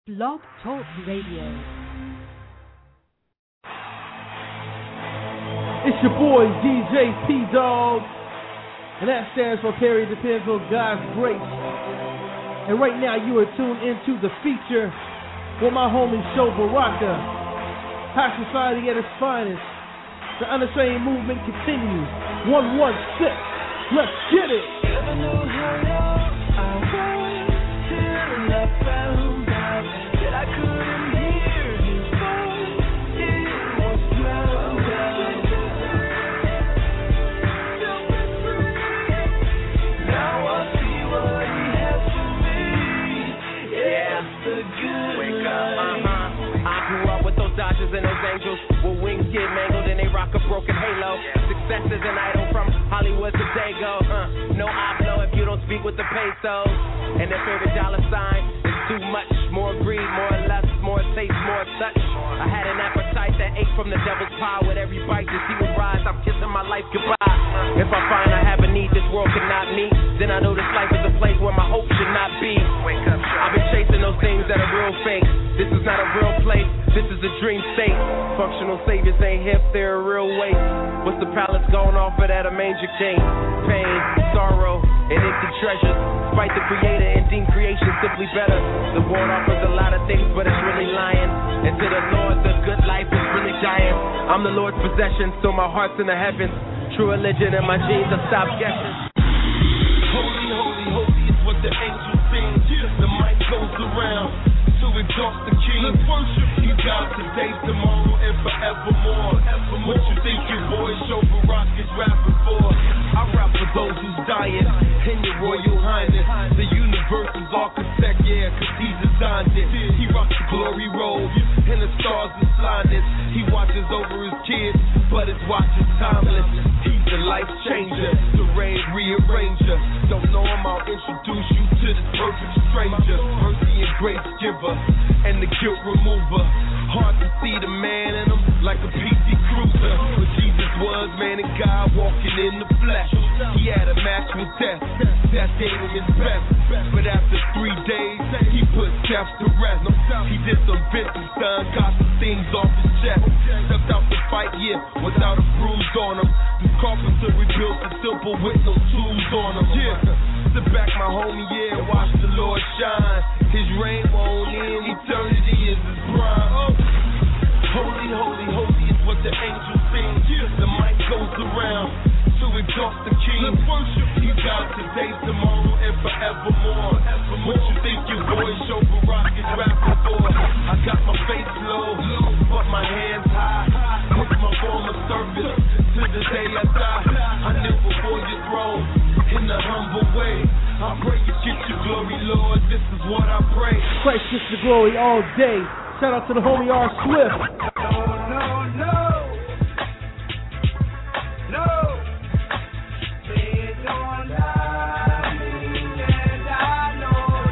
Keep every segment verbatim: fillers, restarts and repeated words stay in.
Blog Talk Radio. It's your boy D J P-Dog, and that stands for Perry Depends on God's Grace. And right now you are tuned into the feature with my homie Sho Baraka. High Society at its finest. The Unashamed movement continues. one one six. Let's get it. Never know how long I was till I found out that I couldn't hear his voice. It was drowned out. Now I see what he has for me. Yeah, the good Wake up, life. uh-huh. I grew up with those Dodgers and those Angels, with wings get mangled and they rock a broken halo. Success is an idol from Hollywood to Dago. Uh, no hablo if you don't speak with the pesos. And their favorite dollar sign is too much. More greed, more lust, more taste, more touch. I had an appetite that ate from the devil's pie. With every bite, the demon rise. I'm kissing my life goodbye. If I find I have a need this world cannot meet, then I know this life is a place where my hope should not be. I've been chasing those things that are real fake. This is not a real place, this is a dream state. Functional saviors ain't hip, they're a real waste. What's the palace going off of that a manger king? Pain, sorrow, and empty treasures. Fight the creator and deem creation simply better. The world offers a lot of things, but it's really lying. And to the Lord, the good life is really dying. I'm the Lord's possession, so my heart's in the heavens. True religion and my genes, I stop guessing. Holy, holy, holy is what the angels sing. The mic goes around to exalt the King. Let's worship you, God, today, tomorrow, and forevermore. What you think your boy Sho Baraka is rapping for? I rap for those who's dying in your Royal Highness. The universe's architect, yeah, cause he designed it. He rocks the glory robe and the stars and slyness. He watches over his kids, but his watch is timeless. He's the life changer, the rain rearranger. Don't know him, I'll introduce you to this perfect stranger. Mercy and grace giver, and the guilt remover. Hard to see the man in him like a P C Cruiser. But Jesus was man and God walking in the flesh. He had a match with death, that gave him his best. But after three days, he put death to rest. He did some business, son, got some things off his chest. Stepped out to fight, yeah, without a bruise on him. This carpenter rebuilt the temple with no tools on him. Yeah, sit back, my homie, yeah, watch the Lord shine. His reign won't end, eternity is his prime. Oh. Holy, holy, holy is what the angels sing. The mic goes around to exalt the King. Let's worship you, God, today, tomorrow, and forevermore. What you think your boy Sho Baraka is rapping for? I got my face low, but my hands high. It's my form of service to the day I die. I kneel before your throne in the humble way. I pray you get your glory, Lord. This is what I pray. Christ gets the glory all day. Shout out to the homie R. Swift. No, no, no. No. They don't love me, and I know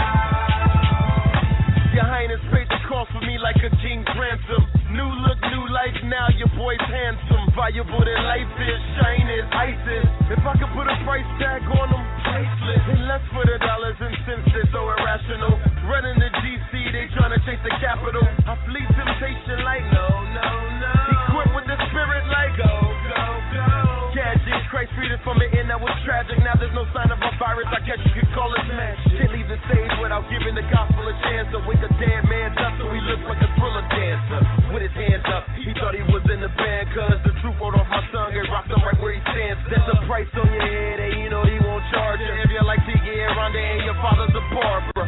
now. Your Highness paid the cost for me like a king's ransom. New look, new life, now your boy's handsome. Valuable than life is, shine is, ice is. If I could put a price tag on them, priceless. And less for the dollars and cents, they're so irrational. Running the G C, they tryna chase the capital. I flee temptation like no, no, no. Equipped with the spirit like go, go, go. Gadget, Christ freed us from it and that was tragic. Now there's no sign of a virus, I guess you could call it magic. Can't leave the stage without giving the gospel a chance to wake a dead man up so he looks like a thriller dancer. With his hands up, he thought he was in the band, cause the truth rolled off my tongue and rocked him right where he stands. There's a price on your head and you know he won't charge you. If you're like T G and Ronda and your father's a barber.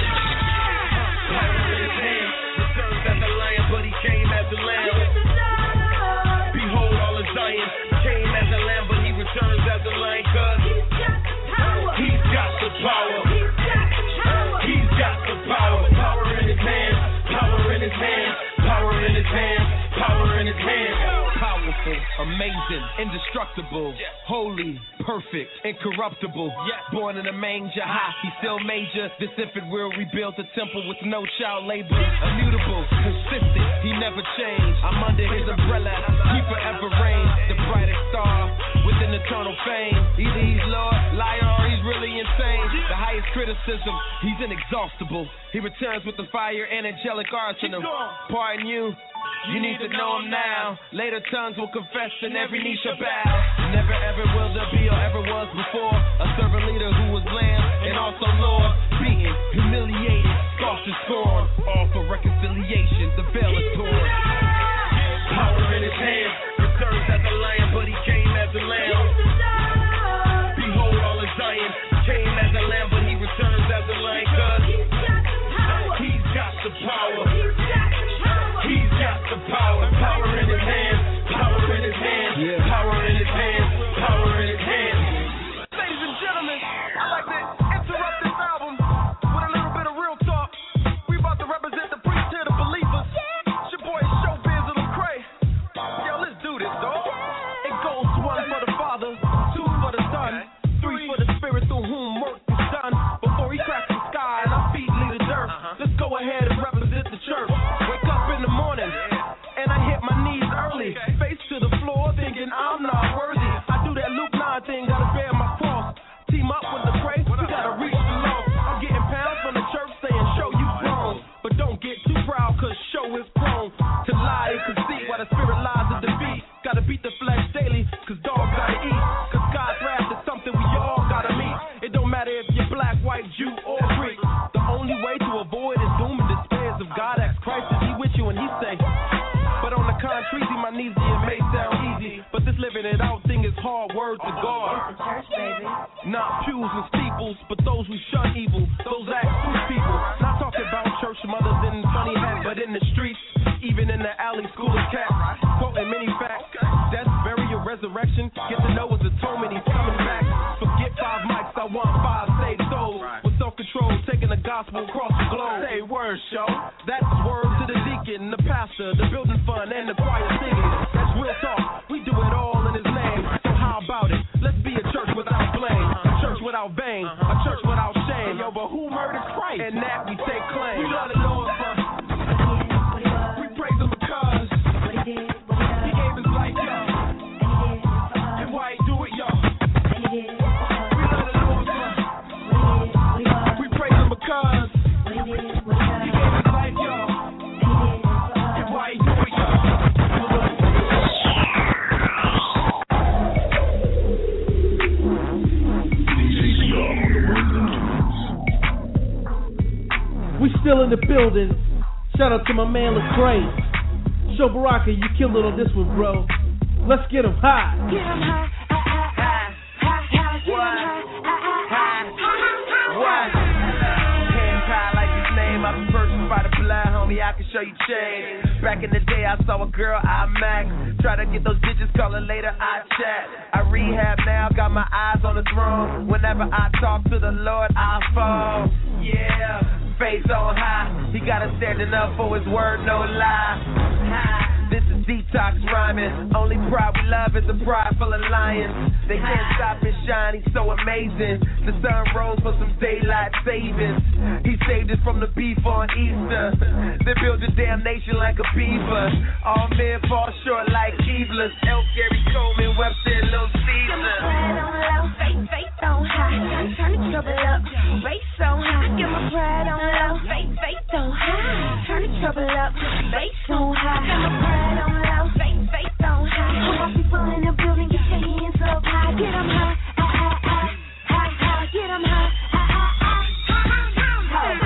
Returns as a lion, but he came as a lamb. Behold all of Zion, came as a lamb, but he returns as a lion, cause he's got the power. He's got the power. Power in his hands, power in his hands, power in his hands, power in his hands. Power, beautiful, amazing, indestructible, holy, perfect, incorruptible. Born in a manger, high, he still major. This infant will rebuild the temple with no child labor. Immutable, consistent, he never changed. I'm under his umbrella, he forever reigns. The brightest star with an eternal fame. Either he's Lord, liar, or he's really insane. The highest criticism, he's inexhaustible. He returns with the fire and angelic arsenal. Pardon you, you need to know him now. Later tongues will confess and every knee shall bow. Never ever will there be or ever was before a servant leader who was lamb and also Lord. Beaten, humiliated, scoffed and scorned. All for reconciliation, the veil is torn. Power in his hands, returns as a lion, but he came as a lamb. Behold all in Zion, came as a lamb, but he returns as a lion, cause he's got the power. He's got the power. Power in his hands, power in his hands, yeah. Power in his hands, power in his hands. Ladies and gentlemen, I'd like to interrupt this album with a little bit of real talk. We about to represent the priesthood of believers. It's your boy Showbiz of Lecrae. Yo, let's do this, dog. It goes one for the Father, two for the Son, three for the Spirit through whom work is done. Before he cracks the sky and our feet leave the dirt, let's go ahead and represent the church. Wake up in the morning and I hit my knees early, face to the floor thinking I'm not worthy. I do that Luke nine thing, gotta bear my cross. Team up with the Lecrae, we gotta reach the lost. I'm getting pounds from the church saying show you grown, but don't get too proud cause show is prone to lie and conceit while the spirit lies in defeat. Gotta beat the flesh daily cause dogs gotta eat, cause God's wrath is something we all gotta meet. It don't matter if you're black, white, Jew or Greek. The only way to avoid is doom and despair of God. Ask Christ, is he with you? And he say, but on the contrary, my knees, it may sound easy, but this living it out thing is hard. Word to God. It's the church, baby. Not pews and steeples, but those who shun evil, those act true people. Not talking about church mothers in funny hats, but in the streets, even in the alley, school of cats. Quoting many facts, death, burial, resurrection. Get to know his atonement, he's coming back. Forget five mics, I want five saved souls. With self-control, taking the gospel across the globe. Say word, show. That's word to the deacon, the pastor, the building fund, and the choir singing. That's real talk. We do it all in his name. So how about it? Let's be a church without blame, a church without vain, a church without shame. Yo, but who murdered Christ? And that we take claim. We love the Lord for. We praise him because he gave his life, yo. And why he do it, yo? We love the Lord for. We praise him because he gave his life, yo. And why he do it, yo? We still in the building. Shout out to my man Lecrae. Show Baraka, you killed it on this one, bro. Let's get him high. Get him high, high, high, high, high, get him high, high, What? Hands high like his name. I'm purchased by the blood, homie. I can show you change. Back in the day, I saw a girl, I max. Try to get those digits, call her later, I chat. I rehab now, got my eyes on the throne. Whenever I talk to the Lord, I fall. Yeah. Face on high, he got us standing up for his word, no lie. High. This is detox rhyming. Only pride we love is a pride full of lions. They can't stop his shine, he's so amazing. The sun rose for some daylight savings. He saved us from the beef on Easter. They built a damn nation like a beaver. All men fall short like Keeblers. L. Gary Coleman, Webster, and Lil Caesar. pride on low, faith, faith on high. Turn the trouble up, bass on high. Get my pride on low, faith, faith on high. Turn the trouble up, bass on high. Get my pride on low, faith, faith on high. All my people in the building, get your hands up high. Get 'em high, high, high, high, high, high. Get 'em high, high, high, high, high,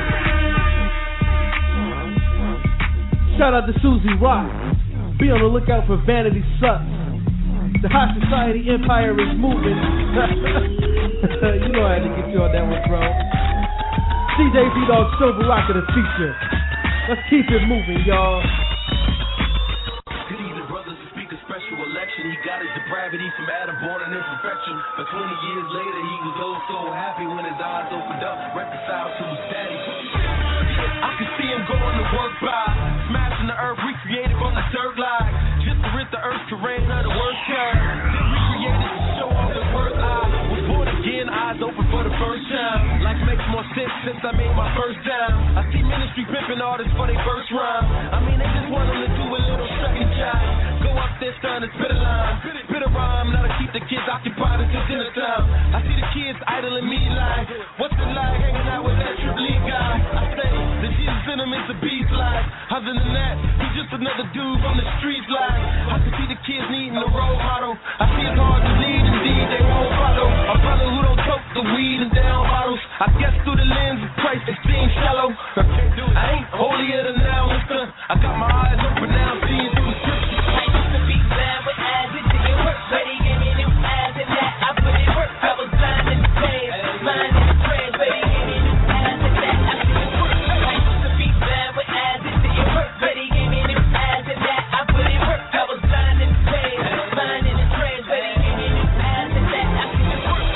high. Shout out to Susie Rock. Be on the lookout for Vanity Sucks. The high society empire is moving. You know I had to get you on that one, bro. C J B-Dog, Show Baraka, the feature. Let's keep it moving, y'all. Good evening, brothers. To speak a special election, he got his depravity from Adam, born in imperfection. But twenty years later, he was oh so happy when his eyes opened up, reconciled to his daddy. I could see him going to work by smashing the earth, recreated from the dirt line, just to rid the earth terrain of the worst kind. Then we created to show off the worth. I was born again, eyes open for the first time. Life makes more sense since I made my first time. I see ministry pimping artists for their first rhyme. I mean, they just want them to do a little second job. Go up there, son, and spit a line. Spit a rhyme, now to keep the kids occupied until dinner time. I see the kids idling me like, what's it like hanging out with that triple E guy? I say, the Jesus in him is the beast like. Other than that, he's just another dude from the streets like. I can see the kids needing a role model. I see it's hard to lead, indeed, they won't follow. A brother who don't tote the weed and down bottles. I guess through the lens of Christ it seems shallow. I ain't holier than thou, mister. I got my eyes open now, seeing through the scriptures. I used to be blind with eyes that didn't work, but he gave me new eyes and that I put it work. I was blind in the past, blind in the trance, but he gave me new eyes and that I put it work. I used to be blind with eyes that didn't work, but he gave me new eyes and that I put it work. I was blind in the past, blind in the trance, but he gave me new eyes and that I put it work.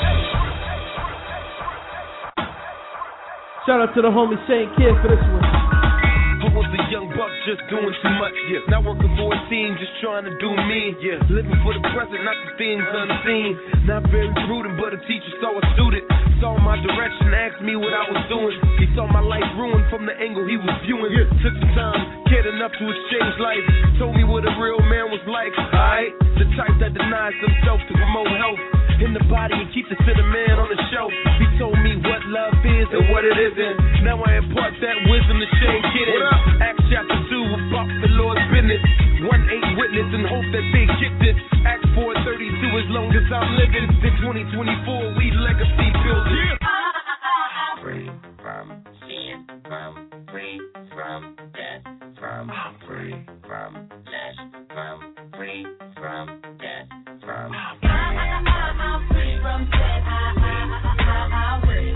Shout out to the homie Shane Kidd for this one. I was a young buck just doing too much, yeah. Not working for a team, just trying to do me, yeah. Living for the present, not the things unseen. Not very prudent, but a teacher saw a student. Saw my direction, asked me what I was doing. He saw my life ruined from the angle he was viewing. Yeah. Took some time, cared enough to exchange life. Told me what a real man was like, alright? The type that denies himself to promote health in the body and keep the center man on the shelf. He told me what love is and what it isn't. Now I impart that wisdom to Shane Kidd. Acts chapter two about the Lord's business. One eight witness and hope that they get this. Acts four thirty-two as long as I'm living. In twenty twenty-four we legacy building. Free from sin, from free from death, from free from lust, from free from death, from I'm free from sin. I I I I will.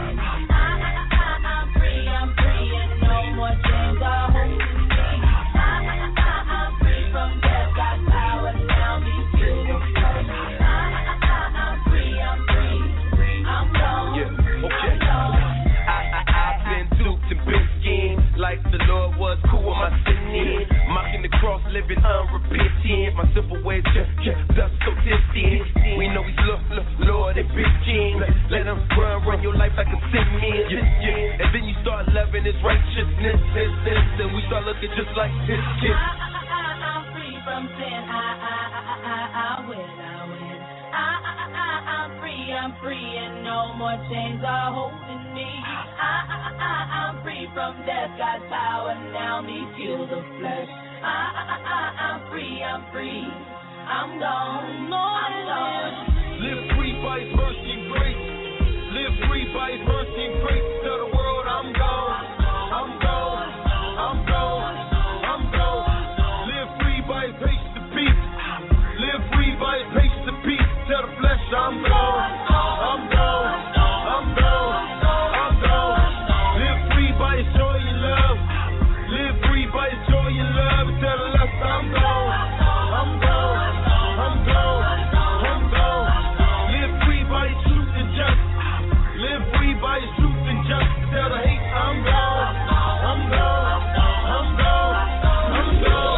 I'm free, I'm free, and no more chains are holding me. I'm free from death, got power now, me feel the flow. I'm free, I'm free, I'm gone. Yeah, okay. I, I, I've been duped and been schemed like the Lord was cool with my sinning. Mocking the cross, living unrepentant. My simple ways just kept us so distant. We know he's Lord, Lord and big king. Let him run, run your life like a sin man. Yeah, yeah. And then you start loving his righteousness. And we start looking just like this kid. I'm free from sin. I, I, I, I, I win, I win. I, I, I, I'm free, I'm free, and no more chains are holding me. I, I, I, I'm free from death, got power now, me fuel the flesh. I, I, I, I'm free, I'm free, I'm gone, I'm gone. Live free by his mercy and grace. Live free by his mercy and grace. Tell the world I'm gone, I'm gone, I'm gone, I'm gone. Live free by his patience and peace. Live free by his patience and peace. Tell the flesh I'm gone, I'm gone, I'm gone, I'm gone. Live free by his joy and love. Live free by his joy and love. Tell the lust I'm gone, I'm gone, I'm gone, I'm gone. Live free by his truth and justice. Live free by his truth and justice. Tell the hate I'm gone, I'm gone, I'm gone, I'm gone.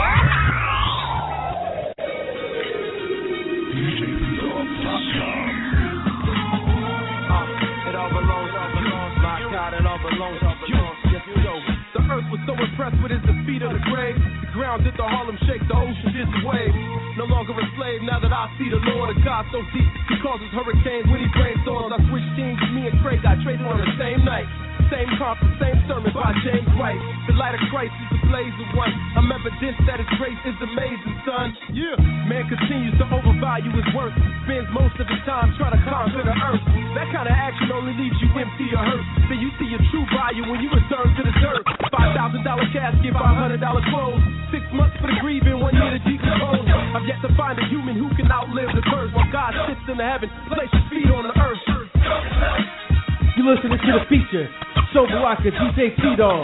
It all belongs, all belongs, my God, it all belongs, all belongs. Yes, yo. The earth was so impressed with his defeat of the grave. The ground did the Harlem shake, the ocean did the wave. No longer a slave, now that I see the Lord of God so deep. He causes hurricanes when he brainstorms. I switch teams, me and Craig got traded on the same night. Same conference, same sermon by James White. The light of Christ is the blaze of one. I'm evidence that his grace is amazing, son. Yeah. Man continues to overvalue his worth. Spends most of his time trying to conquer the earth. That kind of action only leaves you empty or hurt. Then you see your true value when you return to the dirt. Five thousand dollar casket, five hundred dollar clothes. Six months for the grieving, one year to decompose. I've yet to find a human who can outlive the curse. While God sits in the heaven, place his feet on the earth. You listening to the feature, Show Baraka, D J T-Dog.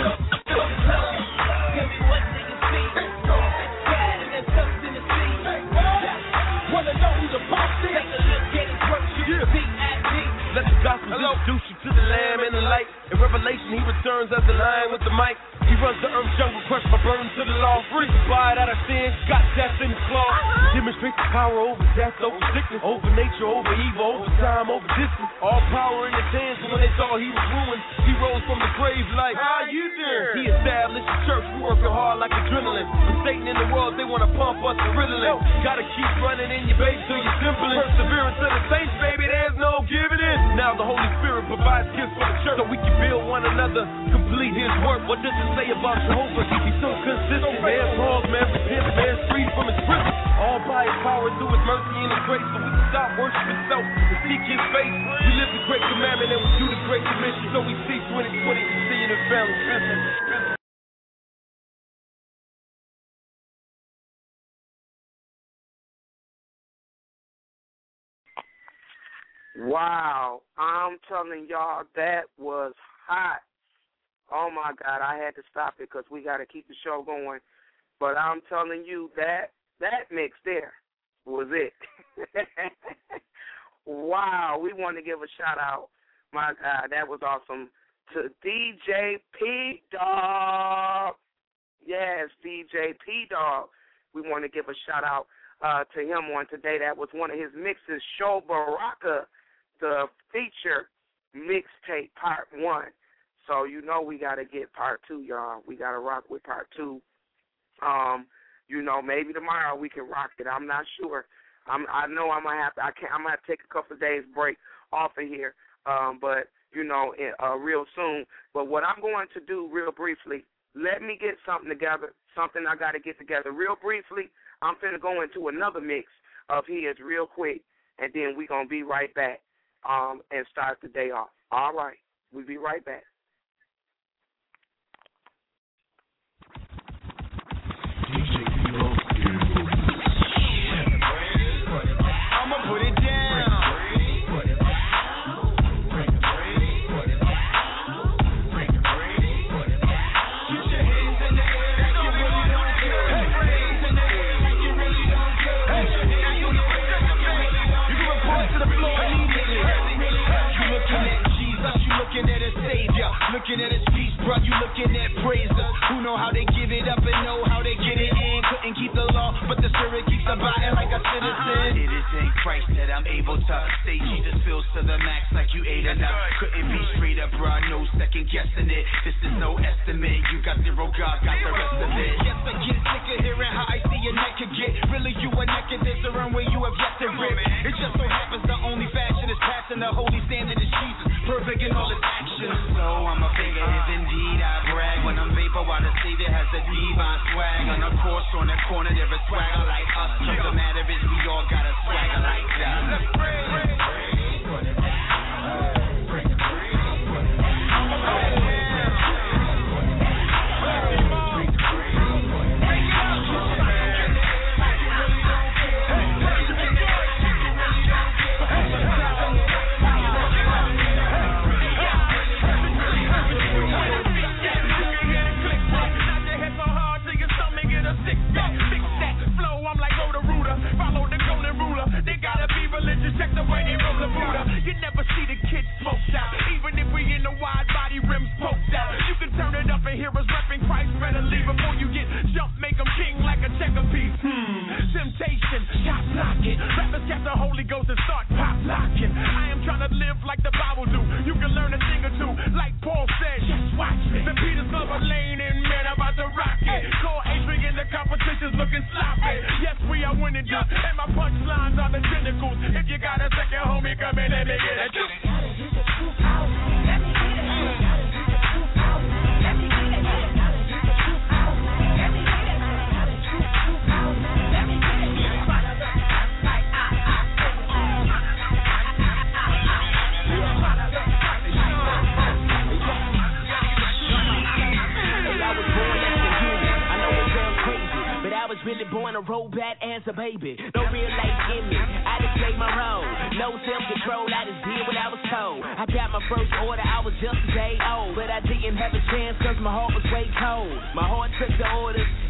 Let the gospel introduce you to the Lamb and the light. In Revelation, he returns as the lion with the mic. He runs the earth jungle, crushed by burden to the law. Free, fired out of sin, got death in his claw. Demonstrates the power over death, over sickness, over nature, over evil, over time, over distance. All power in his hands, and when they thought he was ruined, he rose from the grave like, how you doing? He established the church, we working hard like adrenaline. With Satan in the world, they want to pump us and riddling. Gotta keep running in your base till you're simpling. Perseverance of the saints, baby, there's no giving in. Now the Holy Spirit provides gifts for the church, so we can build one another, complete his work. What does it say about Jehovah? He's so consistent, man. Pause, man, repent, man, free from his prison. All by his power, through his mercy and his grace, so we can stop worshiping self and seek his face. We live the great commandment and we do the great commission, so we see twenty twenty, see in his family. Wow, I'm telling y'all, that was hot. Oh, my God, I had to stop it because we got to keep the show going. But I'm telling you, that that mix there was it. Wow, we want to give a shout-out, my God, that was awesome, to D J P-Dog. Yes, D J P-Dog. We want to give a shout-out uh, to him on today. That was one of his mixes, Show Baraka, the feature mixtape part one. So you know we got to get part two, y'all. We got to rock with part two. Um, you know, maybe tomorrow we can rock it. I'm not sure. I'm, I know I'm gonna have to. I can't. I'm gonna have to take a couple of days break off of here. Um, but you know, in, uh, real soon. But what I'm going to do, real briefly, let me get something together. Something I got to get together, real briefly. I'm finna go into another mix of his real quick, and then we gonna be right back. Um, and start the day off. All right, we'll be right back. I'ma put it down. Put your hands in the air like you really don't care. Hands in the air like you really don't care. You can report to the floor immediately. You looking at Jesus, you looking at a savior, looking at his peace, bro. You looking at praisers who know how they give it up and know how they get it in. Couldn't keep the law, but the spirit keeps abiding like a citizen. It is in Christ that I'm able to say Jesus fills to the max like you ate enough. Couldn't be straight up, bro. No second guessing it. This is no estimate. You got zero, God got the rest of it. Yes, I get sick of hearing how I see your neck could get. Really, you are naked. There's a runway you have yet to rip. It just so happens the only fashion is passing. The holy standard is Jesus, perfect in all his actions. So I'm a figure if indeed I brag. When I'm vapor while the Savior has the divine swag. On a course on the corner there is swagger like us. Cause the matter is we all got a swagger like that. Let's pray. Check the way they roll the Buddha. You never see the kids smoked out. Even if we in the wide body rims poked out. You can turn it up and hear us repping Christ. Better leave before you get jumped. Make them king like a checker piece. Hmm. Temptation, top locking. Rappers got the Holy Ghost and start pop locking. I am trying to live like the Bible do. You can learn a thing or two. Like Paul said, just watch me. The Peter's Glover Lane and man about to rock it. Call Adrian, the competition's looking sloppy. Yes, we are winning, dude. And my punchlines are the tentacles. If you got a second, homie, come in, let me get it. Gotta get the truth out. Let me get it. Gotta get the truth out. Let me get it. Gotta get the truth out. Let me get it. Gotta get the truth out. Let me get it. Like I, I, I was born as a human. I know it sounds crazy, but I was really born a robot as a baby. No real life in me. I just played my role. No self-control, I just did what I was told. I got my first order, I was just a day old. But I didn't have a chance cause my heart was way cold. My heart took the orders, it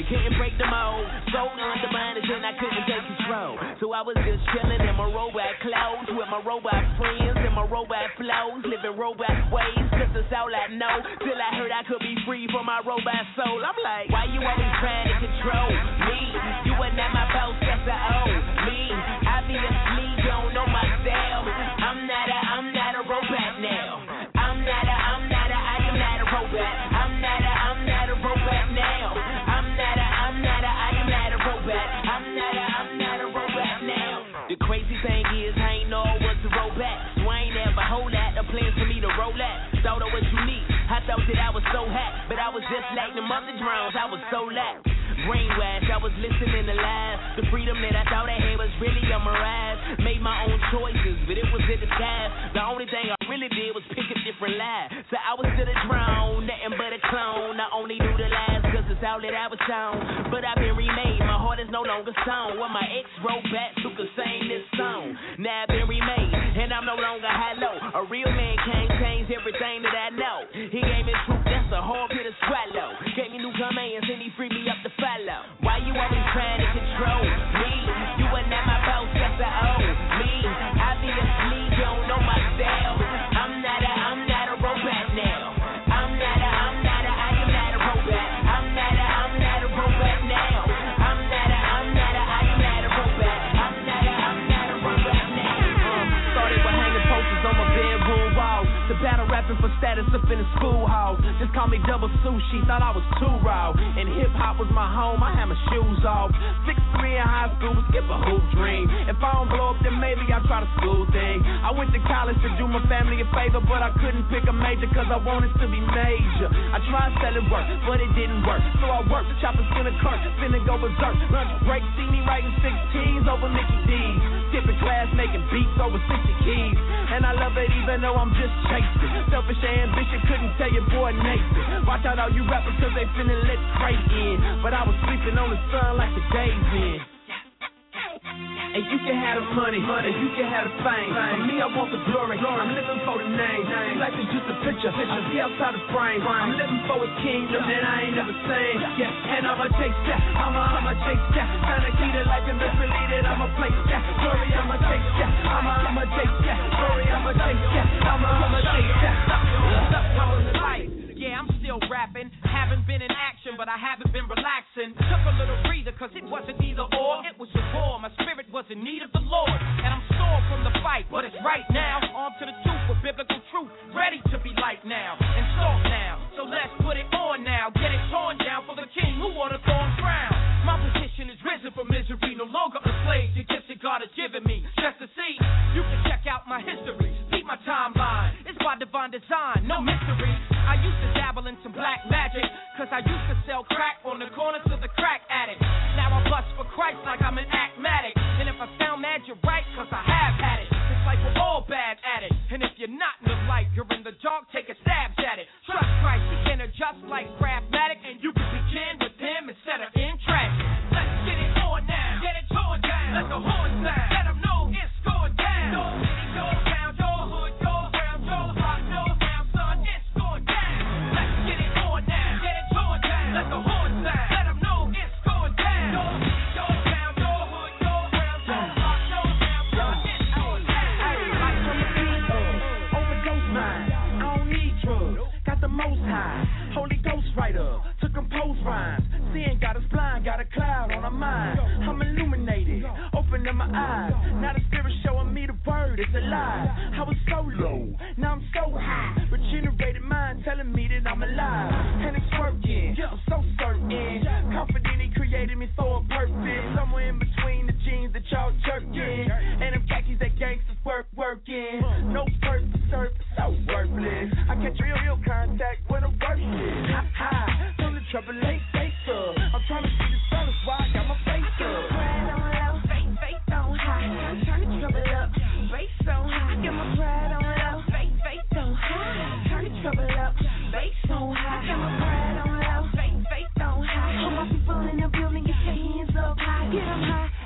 couldn't break the mold. So undermined and I couldn't take control. So I was just chilling in my robot clothes with my robot friends and my robot flows, living robot ways, cause that's all I know. Till I heard I could be free from my robot soul. I'm like, why you always trying to control me? You were not my boss, that's the old me. I be asleep, don't know myself. I'm not a, I'm not a robot now. I'm not a, I'm not a, I am not a robot. I'm not a, I'm not a robot now. I'm not a, I'm not a, I am not a robot. I'm not a, I'm not a robot now. The crazy thing is I ain't know I was a robot. So I ain't ever hold that. The plans for me to roll that. Thought I was unique. I thought that I was so hot, but I was just like them other drones. I was so lax. Brainwashed, I was listening to lies. The freedom that I thought I had was really a mirage. Made my own choices, but it was in disguise. The only thing I really did was pick a different lie. So I was still a drone, nothing but a clone. I only knew the lies cause it's all that I was shown. But I've been remade, my heart is no longer sewn. When my ex wrote back who could sing this song. Now I've been remade, and I'm no longer hollow. A real man can't change everything that I know. He gave me truth, that's a hard pill to swallow. Gave me new commands and he freed me up to follow. Why you always trying to control me? You are not my boss, that's the old me. I be asleep, don't know myself. I'm not a, I'm not a robot now. I'm not a, I'm not a, I am not a robot. I'm not a, I'm not a robot now. I'm not a, I'm not a, I am not a robot. I'm not a, I'm not a robot now. Uh, started with hanging posters on my bedroom wall. The battle rapping for status up in the school hall. Just call me double sushi, thought I was too raw. And hip hop was my home, I had my shoes off. Six three in high school, skip a hoop dream. If I don't blow up, then maybe I'll try the school thing. I went to college to do my family a favor, but I couldn't pick a major cause I wanted to be major. I tried selling work, but it didn't work. So I worked, chopping spinner clerk, finna go berserk. Lunch break, see me writing sixteens over Mickey D's. Skipping class, making beats over sixty keys. And I love it even though I'm just chasing. Selfish ambition, couldn't tell your boy Nathan. Watch out all you rappers cause they finna let Craig in. But I was sleeping on the sun like the day's in. And you can have the money, money, you can have the fame. For me, I want the glory, I'm living for the name. Life is just a picture, I see outside the frame. I'm living for a kingdom that I ain't never seen. Yeah, and I'ma chase that, I'ma, I'ma chase that. Trying to keep it like a mystery that I'ma place that. Glory, I'ma chase that, I'ma, I'ma chase that. Glory, I'ma chase that, I'ma, I'ma chase that. Life. Yeah, I'm still rapping, haven't been in action, but I haven't been relaxing. Took a little breather, cause it wasn't either or, it was a war. My spirit was in need of the Lord, and I'm sore from the fight, but it's right now. Armed to the tooth with biblical truth, ready to be light now, and soft now. So let's put it on now, get it torn down for the king who wore the thorn crown. My position is risen from misery, no longer a slave to gifts that God has given me. Just to see, you can check out my history, see my timeline. It's by divine design, no mystery. I used to dabble in some black magic, cause I used to sell crack on the corner to the crack addict. Now I bust for Christ like I'm an acmatic. And if I sound mad, you're right, cause I have had it. It's like we're all bad at it. And if you're not in the light, you're in the dark, take a stab at it. Trust Christ, he can adjust like Craftmatic, and you can begin with him instead of in tragic. Let's get it on now, get it torn down. Let the horn sound, let them know it's going down. Your city, your town, your hood, your ground, your block, your town, son, it's going down. Let's get it on now, get it torn down. Let the horn sound, let them know it's going down. Your city, your town, your hood, your ground, your block, your town, son, it's going down. Hey, like from the beat up, overdose mine. I don't need drugs, got the most high. Holy Ghost writer, to compose rhymes. Sin got us blind, got a cloud on our mind. I'm illuminated, opening my eyes. Now the spirit showing me the word, it's alive. I was so low, now I'm so high. Regenerated mind telling me that I'm alive. And it's working, I'm so certain. Confident he created me for a purpose. Somewhere in between the jeans that y'all jerking. And them khakis that gangsters work working. No purpose, surface, so worthless. I catch real, real contact when I'm working. High, from the trouble ain't face up. I'm trying to see the sun, that's why I got my face up. Pride on low, faith, faith on high. Turn the trouble up, bass on high. Get my pride on low, faith, faith on high. Turn the trouble up, bass on high. Get my pride on low, faith, faith on high. All my people in the building, get your hands up high. Get 'em high,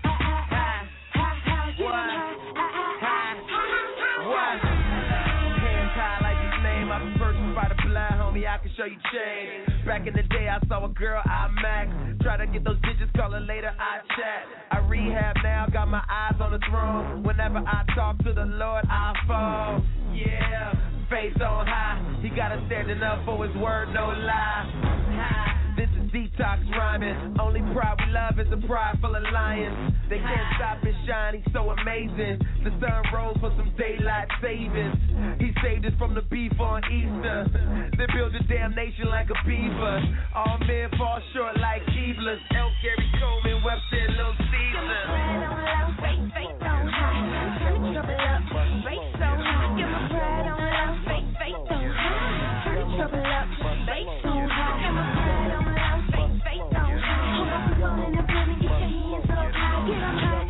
Back in the day, I saw a girl, I max. Try to get those digits, call her later, I chat. I rehab now, got my eyes on the throne. Whenever I talk to the Lord, I fall. Yeah, face on high. He got us standing up for his word, no lie. Ha. This is detox rhyming. Only pride we love is a pride full of lions. They can't stop his shine, he's so amazing. The sun rose for some daylight savings. He saved us from the beef on Easter. They build a damn nation like a beaver. All men fall short like Keeblers. L. Gary Coleman, Webster, Little Caesar. Faith, faith on high. Turn the trouble up. Faith so high. Get my pride on low. Faith, faith on high. Turn the trouble up. Faith so high. Get my pride on low. Faith, faith on high. Hold up, come on in the building. Get your hands up high. Get 'em high.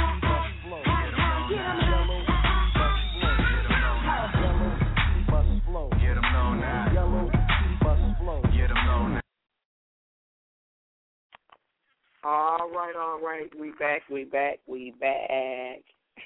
All right, all right. We back, we back, we back.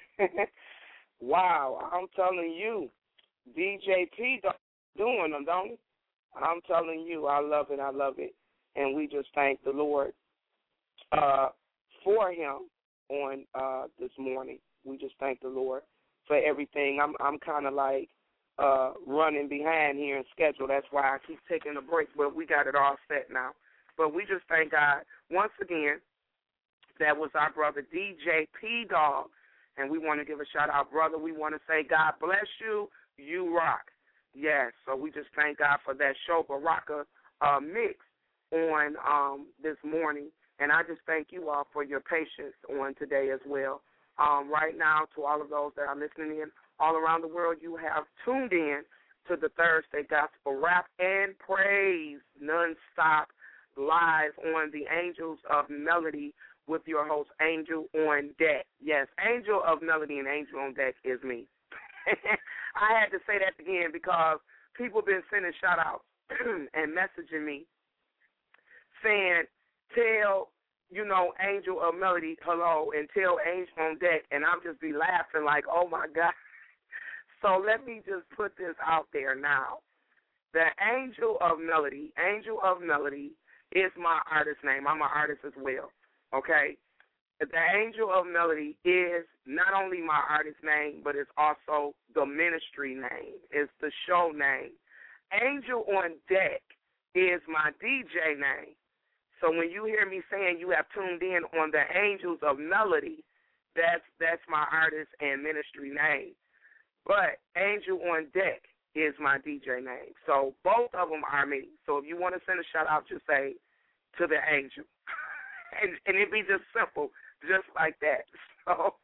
Wow, I'm telling you, D J P doing them, don't he? I'm telling you, I love it, I love it. And we just thank the Lord uh, for him on uh, this morning. We just thank the Lord for everything. I'm I'm kind of like uh, running behind here in schedule. That's why I keep taking a break, but we got it all set now. But we just thank God once again. That was our brother D J P Dog, and we want to give a shout out, brother. We want to say God bless you. You rock. Yes. So we just thank God for that show Baraka uh, mix on um, this morning, and I just thank you all for your patience on today as well. Um, right now, to all of those that are listening in all around the world, you have tuned in to the Thursday Gospel Rap and Praise nonstop live on the Angels of Melody with your host, Angel on Deck. Yes, Angel of Melody and Angel on Deck is me. I had to say that again because people have been sending shout-outs and messaging me saying, tell, you know, Angel of Melody hello and tell Angel on Deck, and I'll just be laughing like, oh, my God. So let me just put this out there now. The Angel of Melody, Angel of Melody is my artist name. I'm an artist as well. Okay, the Angel of Melody is not only my artist name, but it's also the ministry name. It's the show name. Angel on Deck is my D J name. So when you hear me saying you have tuned in on the Angels of Melody, that's that's my artist and ministry name. But Angel on Deck is my D J name. So both of them are me. So if you want to send a shout out, just say to the Angel. And, and it be just simple, just like that. So,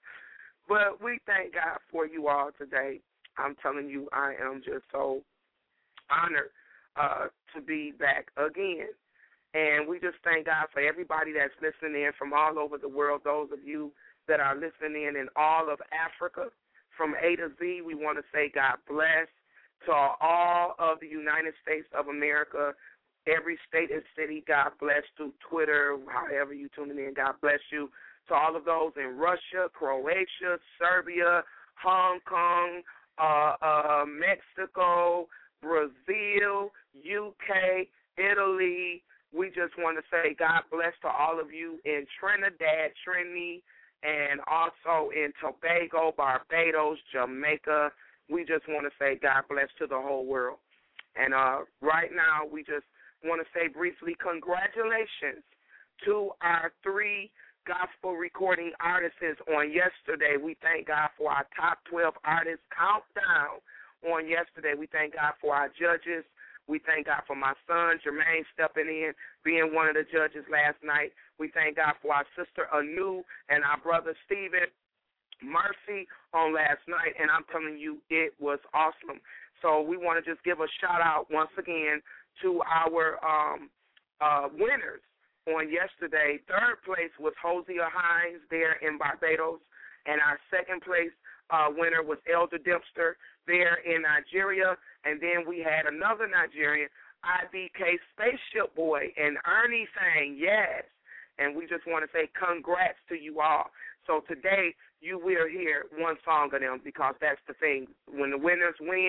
but we thank God for you all today. I'm telling you, I am just so honored uh, to be back again. And we just thank God for everybody that's listening in from all over the world, those of you that are listening in in all of Africa. From A to Z, we want to say God bless to all of the United States of America. Every state and city, God bless through Twitter, however you tuning in, God bless you. To all of those in Russia, Croatia, Serbia, Hong Kong, uh, uh, Mexico, Brazil, U K, Italy, we just want to say God bless to all of you in Trinidad, Trinity, and also in Tobago, Barbados, Jamaica. We just want to say God bless to the whole world. And uh, right now, we just want to say briefly congratulations to our three gospel recording artists on yesterday. We thank God for our top twelve artists countdown on yesterday. We thank God for our judges. We thank God for my son, Jermaine, stepping in, being one of the judges last night. We thank God for our sister, Anu, and our brother, Stephen Mercy, on last night. And I'm telling you, it was awesome. So we want to just give a shout-out once again to our um, uh, winners on yesterday. Third place was Hosea Hines there in Barbados, and our second place uh, winner was Elder Dempster there in Nigeria, and then we had another Nigerian, I B K Spaceship Boy, and Ernie saying yes, and we just want to say congrats to you all. So today you will hear one song of them because that's the thing. When the winners win,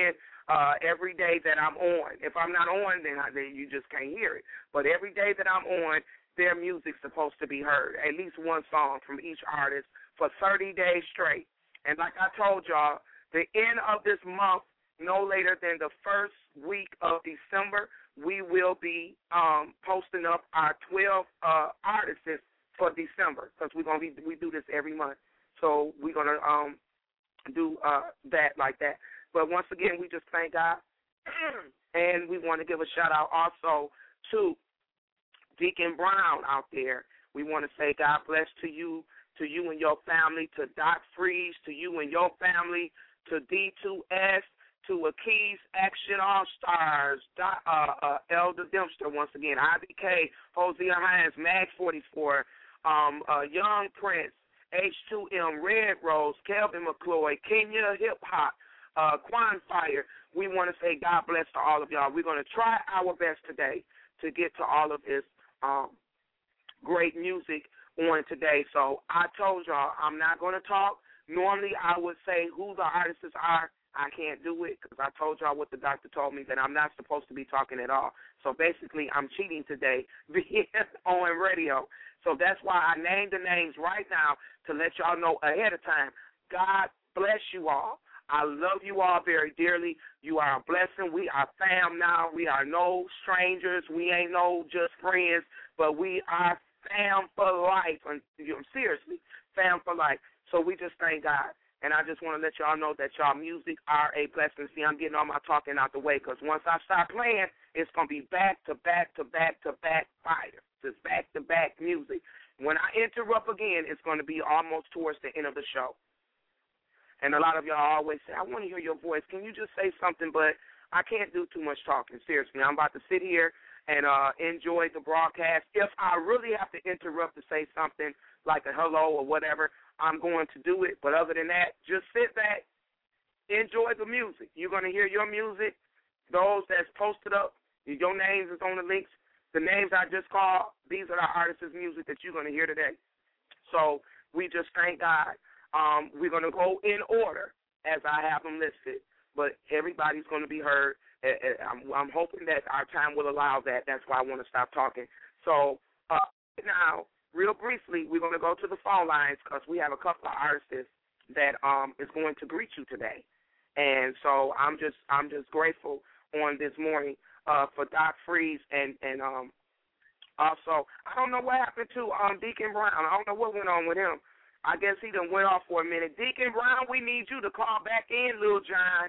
uh, every day that I'm on. If I'm not on, then, I, then you just can't hear it. But every day that I'm on, their music's supposed to be heard, at least one song from each artist for thirty days straight. And like I told y'all, the end of this month, no later than the first week of December, we will be um, posting up our twelve uh, artists for December, because we're gonna be we do this every month. So we're gonna um, do uh, that like that. But once again, we just thank God, and we want to give a shout out also to Deacon Brown out there. We want to say God bless to you, to you and your family, to Doc Freeze, to you and your family, to D two S, to Akees Action All Stars, uh, uh, Elder Dempster once again, I B K, Hosea Hines, Mag forty-four, um, uh, Young Prince, H two M, Red Rose, Kelvin McCloy, Kenya Hip Hop, uh, Quan Fire. We want to say God bless to all of y'all. We're going to try our best today to get to all of this um, great music on today. So I told y'all I'm not going to talk. Normally I would say who the artists are. I can't do it because I told y'all what the doctor told me, that I'm not supposed to be talking at all. So basically I'm cheating today being on radio. So that's why I named the names right now to let y'all know ahead of time. God bless you all. I love you all very dearly. You are a blessing. We are fam now. We are no strangers. We ain't no just friends, but we are fam for life. And seriously, fam for life. So we just thank God. And I just want to let y'all know that y'all music are a blessing. See, I'm getting all my talking out the way because once I start playing, it's going to be back to back to back to back fire. Just back to back music. When I interrupt again, it's going to be almost towards the end of the show. And a lot of y'all always say, I want to hear your voice. Can you just say something? But I can't do too much talking. Seriously, I'm about to sit here and uh, enjoy the broadcast. If I really have to interrupt to say something like a hello or whatever, I'm going to do it. But other than that, just sit back, enjoy the music. You're going to hear your music. Those that's posted up, your names is on the links. The names I just called, these are the artists' music that you're going to hear today. So we just thank God. Um, we're going to go in order as I have them listed, but everybody's going to be heard. I'm, I'm hoping that our time will allow that. That's why I want to stop talking. So uh, now, real briefly, we're going to go to the phone lines because we have a couple of artists that um, is going to greet you today. And so I'm just I'm just grateful on this morning uh, for Doc Freeze and, and um, also, I don't know what happened to um, Deacon Brown. I don't know what went on with him. I guess he done went off for a minute. Deacon Brown, we need you to call back in, Lil John.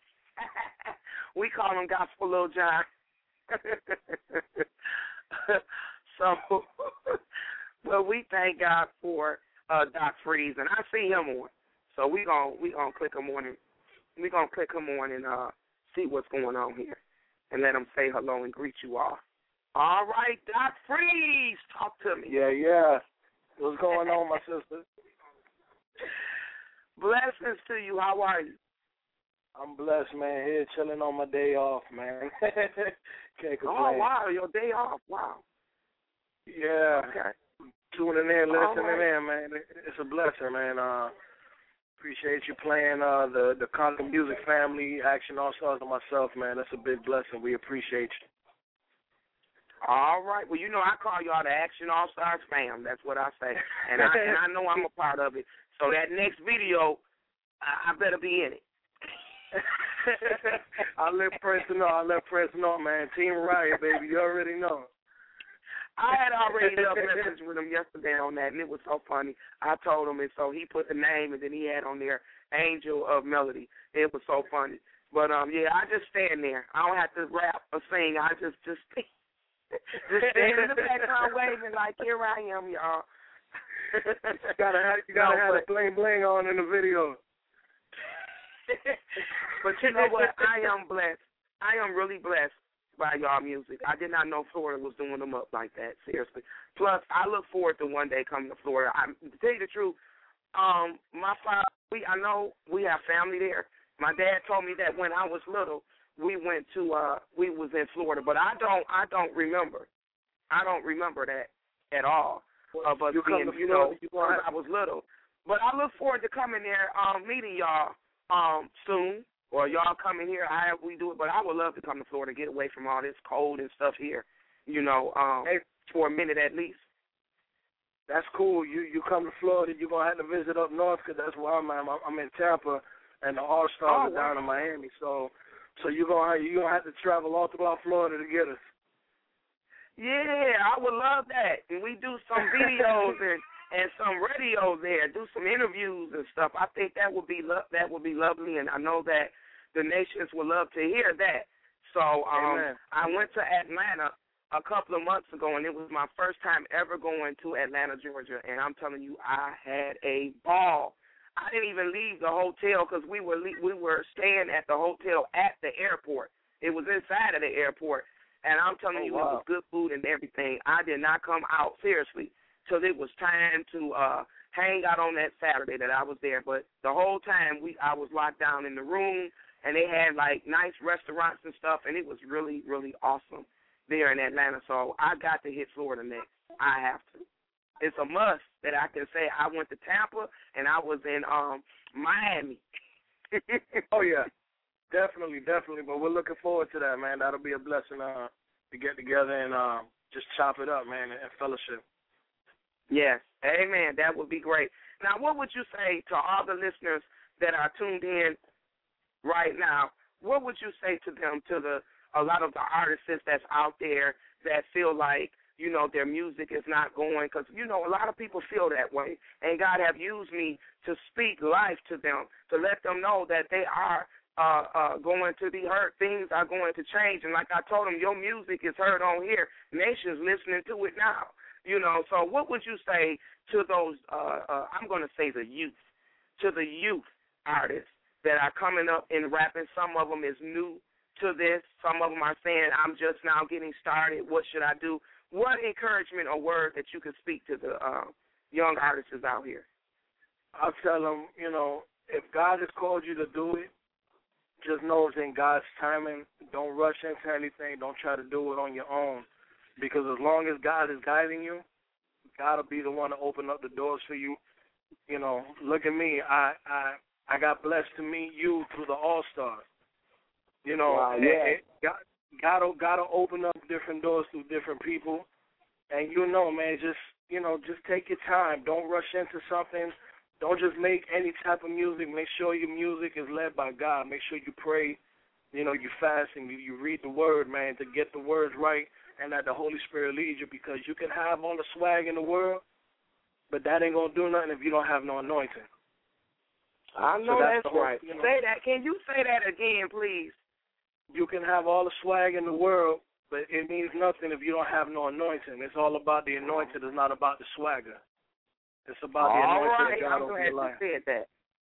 We call him Gospel Lil John. So, well, we thank God for uh, Doc Freeze, and I see him on. So we gonna we gonna click him on and we gonna click him on and uh, see what's going on here, and let him say hello and greet you all. All right, Doc Freeze, talk to me. Yeah, yeah. What's going on, my sister? Blessings to you. How are you? I'm blessed, man. Here chilling on my day off, man. Can't complain. Oh, wow, your day off. Wow. Yeah. Okay. Tuning in, listening right. in, man. It's a blessing, man. Uh, appreciate you playing uh, the, the Conquer Music family, Action All Stars, and myself, man. That's a big blessing. We appreciate you. All right. Well, you know, I call y'all the Action All Stars fam. That's what I say. And I and I know I'm a part of it. So that next video, I, I better be in it. I'll let Prince know. I'll let Prince know, man. Team Riot, baby. You already know. I had already left message with him yesterday on that, and it was so funny. I told him, and so he put the name, and then he had on there Angel of Melody. It was so funny. But, um, yeah, I just stand there. I don't have to rap or sing. I just, just Just stand in the background waving like, here I am, y'all. You gotta have, you gotta no, have but, the bling bling on in the video. But you know what? I am blessed. I am really blessed by y'all music. I did not know Florida was doing them up like that, seriously. Plus, I look forward to one day coming to Florida. I, to tell you the truth, um, my father, we, I know we have family there. My dad told me that when I was little, we went to uh we was in Florida, but I don't I don't remember. I don't remember that at all. Well, of us you being, you know, you I was little. But I look forward to coming there, um, meeting y'all um soon. or y'all coming here, however we do it. But I would love to come to Florida, get away from all this cold and stuff here, you know, um, hey, for a minute at least. That's cool. You you come to Florida, you're going to have to visit up north because that's where I'm at. I'm, I'm in Tampa, and the All-Stars Oh, are down wow. in Miami. So so you're going you're gonna have to travel all throughout Florida to get us. Yeah, I would love that. And we do some videos and, and some radio there, do some interviews and stuff. I think that would be lo- that would be lovely, and I know that the nations would love to hear that. So um, Amen. I went to Atlanta a couple of months ago, and it was my first time ever going to Atlanta, Georgia, and I'm telling you, I had a ball. I didn't even leave the hotel because we were le- we were staying at the hotel at the airport. It was inside of the airport, and I'm telling Oh, you, wow. it was good food and everything. I did not come out, seriously, till it was time to uh, hang out on that Saturday that I was there. But the whole time we I was locked down in the room, and they had, like, nice restaurants and stuff, and it was really, really awesome there in Atlanta. So I got to hit Florida next. I have to. It's a must that I can say I went to Tampa and I was in um Miami. Oh, yeah. Definitely, definitely. But we're looking forward to that, man. That'll be a blessing uh, to get together and uh, just chop it up, man, and fellowship. Yes. Amen. That would be great. Now, what would you say to all the listeners that are tuned in right now? What would you say to them, to the a lot of the artists that's out there that feel like, you know, their music is not going? Because, you know, a lot of people feel that way. And God have used me to speak life to them, to let them know that they are uh, uh, going to be heard. Things are going to change. And like I told them, your music is heard on here. Nations listening to it now. You know, so what would you say to those, uh, uh, I'm going to say the youth, to the youth artists that are coming up and rapping? Some of them is new to this. Some of them are saying, I'm just now getting started. What should I do? What encouragement or word that you could speak to the uh, young artists out here? I'll tell them, you know, if God has called you to do it, just know it's in God's timing. Don't rush into anything. Don't try to do it on your own. Because as long as God is guiding you, God will be the one to open up the doors for you. You know, look at me. I I, I got blessed to meet you through the All-Stars. You know, Wow, and yeah. it, God, God will, God will open up different doors through different people. And you know, man, just, you know, just take your time. Don't rush into something. Don't just make any type of music. Make sure your music is led by God. Make sure you pray. You know, you fast and you, you read the word, man, to get the words right, and that the Holy Spirit leads you, because you can have all the swag in the world, but that ain't going to do nothing if you don't have no anointing. I know So that's that's, the whole- right. you know. Say that. Can you say that again, please? You can have all the swag in the world, but it means nothing if you don't have no anointing. It's all about the anointing. It's not about the swagger. It's about the All anointing right. of God I'm over glad your you life. said that.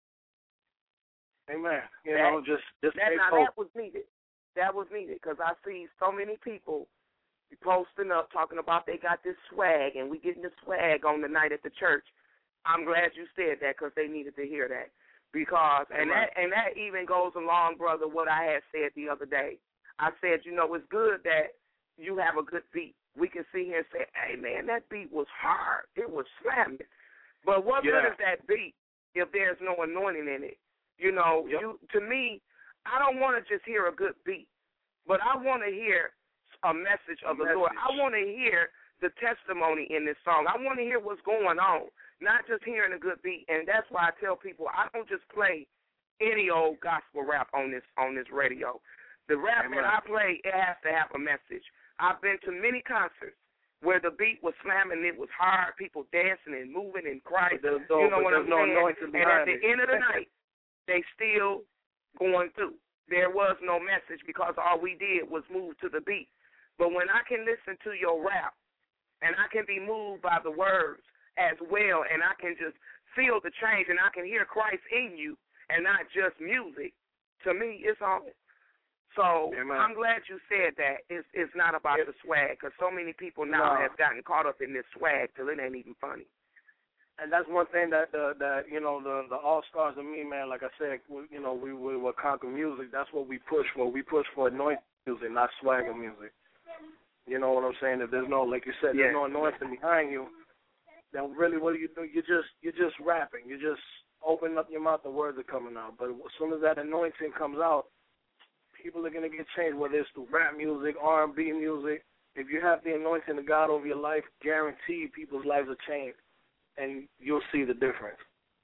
Amen. You That- know, just just That, take now, hope. that was needed. That was needed because I see so many people posting up talking about they got this swag and we getting the swag on the night at the church. I'm glad you said that because they needed to hear that. Because and Right. that and that even goes along, brother, what I had said the other day. I said, you know, it's good that you have a good beat. We can sit here and say, hey, man, that beat was hard. It was slamming. But what Yeah. good is that beat if there's no anointing in it? You know, Yep. you to me, I don't want to just hear a good beat, but I want to hear a message of A the Lord. message. I want to hear the testimony in this song. I want to hear what's going on, not just hearing a good beat. And that's why I tell people I don't just play any old gospel rap on this on this radio. The rap Amen. that I play, it has to have a message. I've been to many concerts where the beat was slamming, it was hard, people dancing and moving and crying. But there's no, you know but what there's I'm no saying? anointing And behind at the it. end of the night, they still going through. There was no message because all we did was move to the beat. But when I can listen to your rap and I can be moved by the words as well, and I can just feel the change and I can hear Christ in you and not just music, to me, it's all. So Amen. I'm glad you said that. It's, it's not about It- the swag because so many people now No. have gotten caught up in this swag till it ain't even funny. And that's one thing that uh, that you know the the All Stars and me, man. Like I said, we, you know we we were Conquer Music. That's what we push for. We push for anointing music, not swagger music. You know what I'm saying? If there's no, like you said, Yeah. there's no anointing behind you, then really, what do you do? You just you're just rapping. You're just open up your mouth, the words are coming out. But as soon as that anointing comes out, people are going to get changed, whether it's through rap music, R and B music. If you have the anointing of God over your life, guaranteed people's lives will change, and you'll see the difference.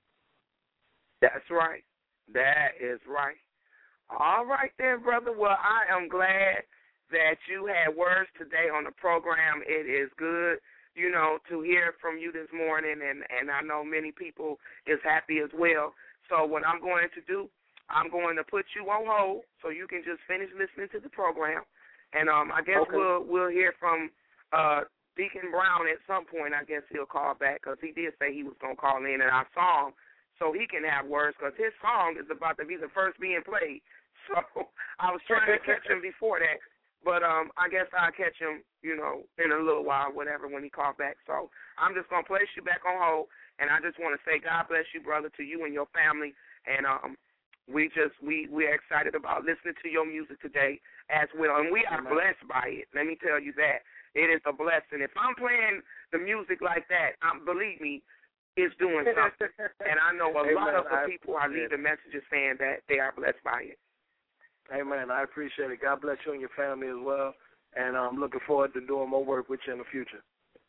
That's right. That is right. All right then, brother. Well, I am glad that you had words today on the program. It is good, you know, to hear from you this morning, and, and I know many people is happy as well. So what I'm going to do, I'm going to put you on hold so you can just finish listening to the program. And um, I guess okay. we'll we'll hear from uh, Deacon Brown at some point. I guess he'll call back because he did say he was going to call in and our song so he can have words because his song is about to be the first being played. So I was trying to catch him before that. But um, I guess I'll catch him, you know, in a little while, whatever, when he calls back. So I'm just going to place you back on hold, and I just want to say God bless you, brother, to you and your family. And um, we just, we, we're excited about listening to your music today as well. And we are Amen. blessed by it. Let me tell you that. It is a blessing. If I'm playing the music like that, um, believe me, it's doing something. And I know a Amen. lot of the people I leave the messages saying that they are blessed by it. Amen. I appreciate it. God bless you and your family as well. And I'm looking forward to doing more work with you in the future.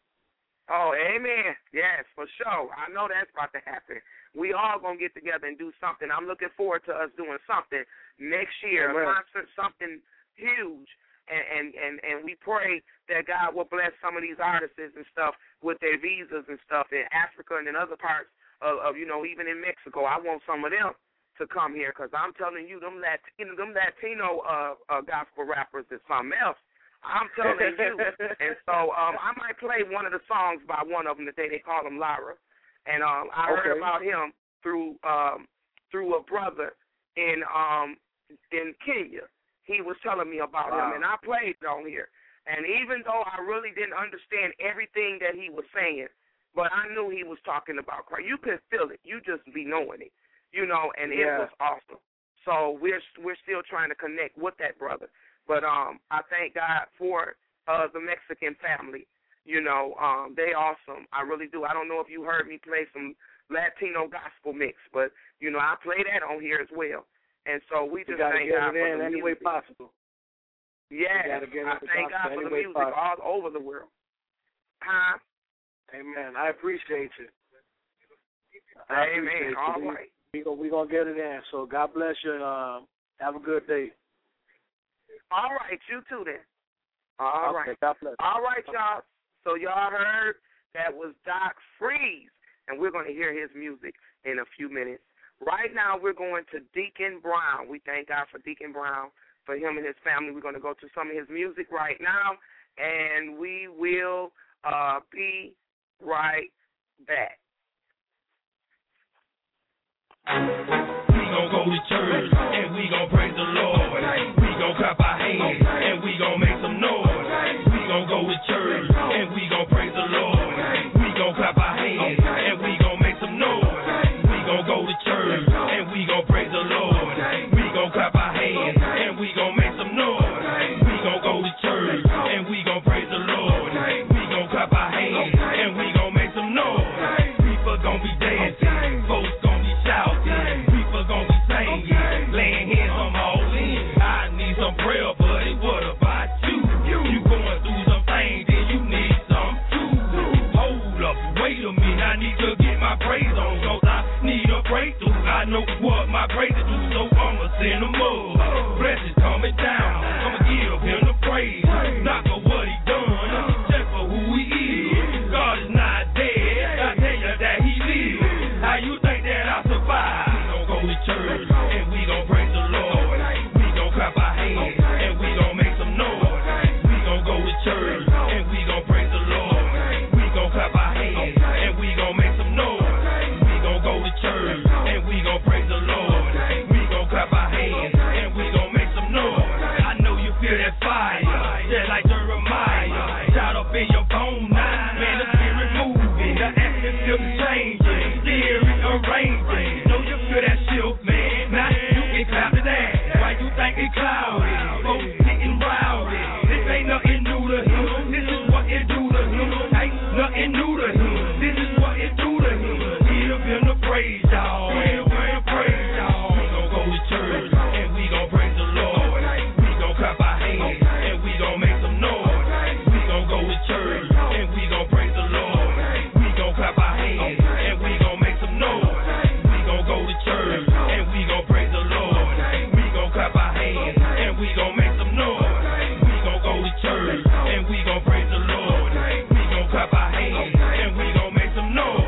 Oh, amen. Yes, for sure. I know that's about to happen. We all going to get together and do something. I'm looking forward to us doing something next year, amen. a concert, something huge. And, and, and, and we pray that God will bless some of these artists and stuff with their visas and stuff in Africa and in other parts of, of you know, even in Mexico. I want some of them to come here, because I'm telling you, them Latino, them Latino uh, uh, gospel rappers is something else. I'm telling you. And so um, I might play one of the songs by one of them today. They call him Lara. And um, I okay. heard about him through um, through a brother in um, in Kenya. He was telling me about wow. him, and I played it on here. And even though I really didn't understand everything that he was saying, but I knew he was talking about Christ. You could feel it. You just be knowing it. You know, and it yeah. was awesome. So we're we're still trying to connect with that brother. But um, I thank God for uh, the Mexican family. You know, um, they awesome. I really do. I don't know if you heard me play some Latino gospel mix, but, you know, I play that on here as well. And so we just thank God for the any music. way possible. Yeah, I thank God for the music possible. all over the world. Huh? Amen. I appreciate you. I Amen. Appreciate all you. right. We're going we gonna get it in. So God bless you, and uh, have a good day. All right. You too, then. All okay, right. God bless. All right, y'all. So y'all heard that was Doc Freeze, and we're going to hear his music in a few minutes. Right now, we're going to Deacon Brown. We thank God for Deacon Brown, for him and his family. We're going to go to some of his music right now, and we will uh, be right back. We gon' go to church, and we gon' praise the Lord. We gon' clap our hands, and we gon' make some noise. We gon' go to church, and we gon' praise the Lord. We gon' clap our hands, and we gon' make some noise. We gon' go to church, and we gon' praise the Lord. We gon' clap our hands, and we gon' make some noise. We gon' go to church, and we gon' praise the Lord. We gon' clap our hands, and we gon' make some noise. People gon' be dancing, folks gon' be shouting. People gon' be singing, laying hands on my all in. I need some prayer, buddy. What about you? You going through some things, then you need church, and we gon' praise the Lord. We gon' clap our hands, and we gon' make some noise. We gon' go to church, and we gon' praise the Lord. We gon' clap our hands, and we gon' make some noise. We gon' go to church, and we gon' praise the Lord. We gon' clap our hands, and we gon' make some noise.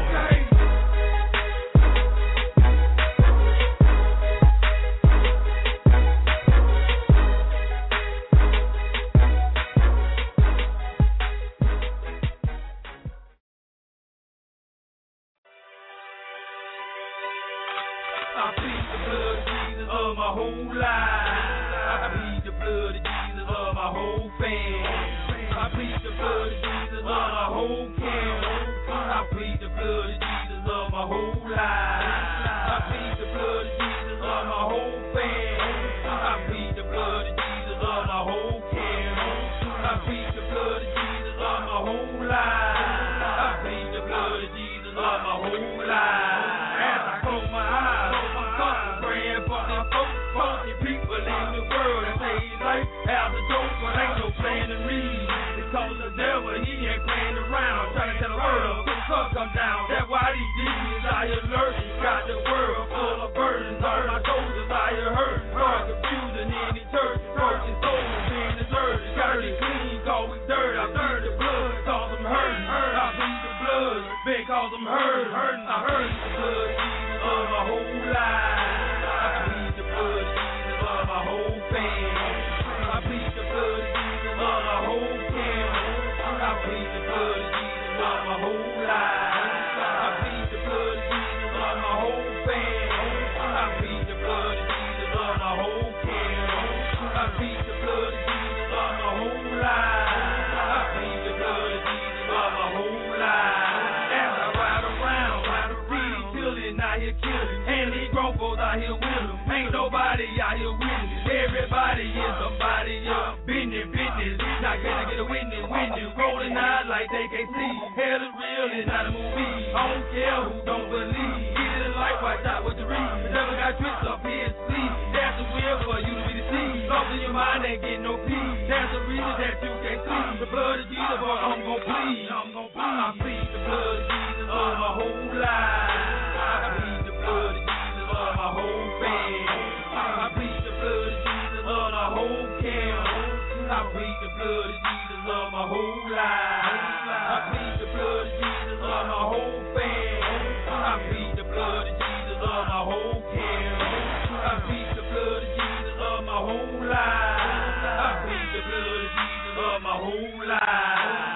I plead the blood of Jesus of my whole life. I plead the blood of Jesus of my whole family. I plead the blood of Jesus of my whole camp. I plead the blood of Jesus of my whole life. I plead the blood of Jesus of my whole family. I plead the blood of Jesus of my whole camp. I plead the blood of Jesus of my whole life. I plead the blood of Jesus of my whole life. As I close my eyes, praying for them folks, funky people in the world that say life has a dope, but ain't no plan to read. Because the devil, he ain't playing around, trying to tell the world, the sun come down. That's why these demons I alert, got the world full of burdens. All my shoulders I hurt, hard confusion in the church, broken souls in the dirt. Dirty clean, cause we dirt. I bleed the blood, cause I'm hurting. I bleed the blood, because I'm hurting. I hurt the blood, Jesus, of my whole life. I bleed the blood of Jesus of my whole family. I bleed the blood of Jesus of my whole camp. I bleed the blood of Jesus of my whole life. I bleed the blood of Jesus of my whole family. I bleed the blood of Jesus of my whole camp. I bleed the blood of Jesus of my whole life. I bleed the blood of Jesus of my whole life. As I ride around, ride around, killing, out here killing, and these grown folks out here with them. Ain't nobody out here with it. Everybody is somebody else. Business, business. Not gonna get a witness, witness. Rolling out like they can't see. Hell is real, it's not a movie. I don't care who don't believe. Get it in life, watch out what you read. The devil got tricks up here, sleep. That's the will for you to be deceived. Lost in your mind, ain't getting no peace. That's the reason that you can't sleep. The blood of Jesus, boy, I'm gon' plead. I'm gon' plead. I plead the blood of Jesus of my whole life. I plead the blood of Jesus of my whole family. I plead the blood of Jesus of my whole camp. I plead the blood of Jesus of my whole life. I plead the blood of Jesus of my whole family. I plead the blood of Jesus of my whole camp. I plead the blood of Jesus of my whole life. I plead the blood of Jesus of my whole life.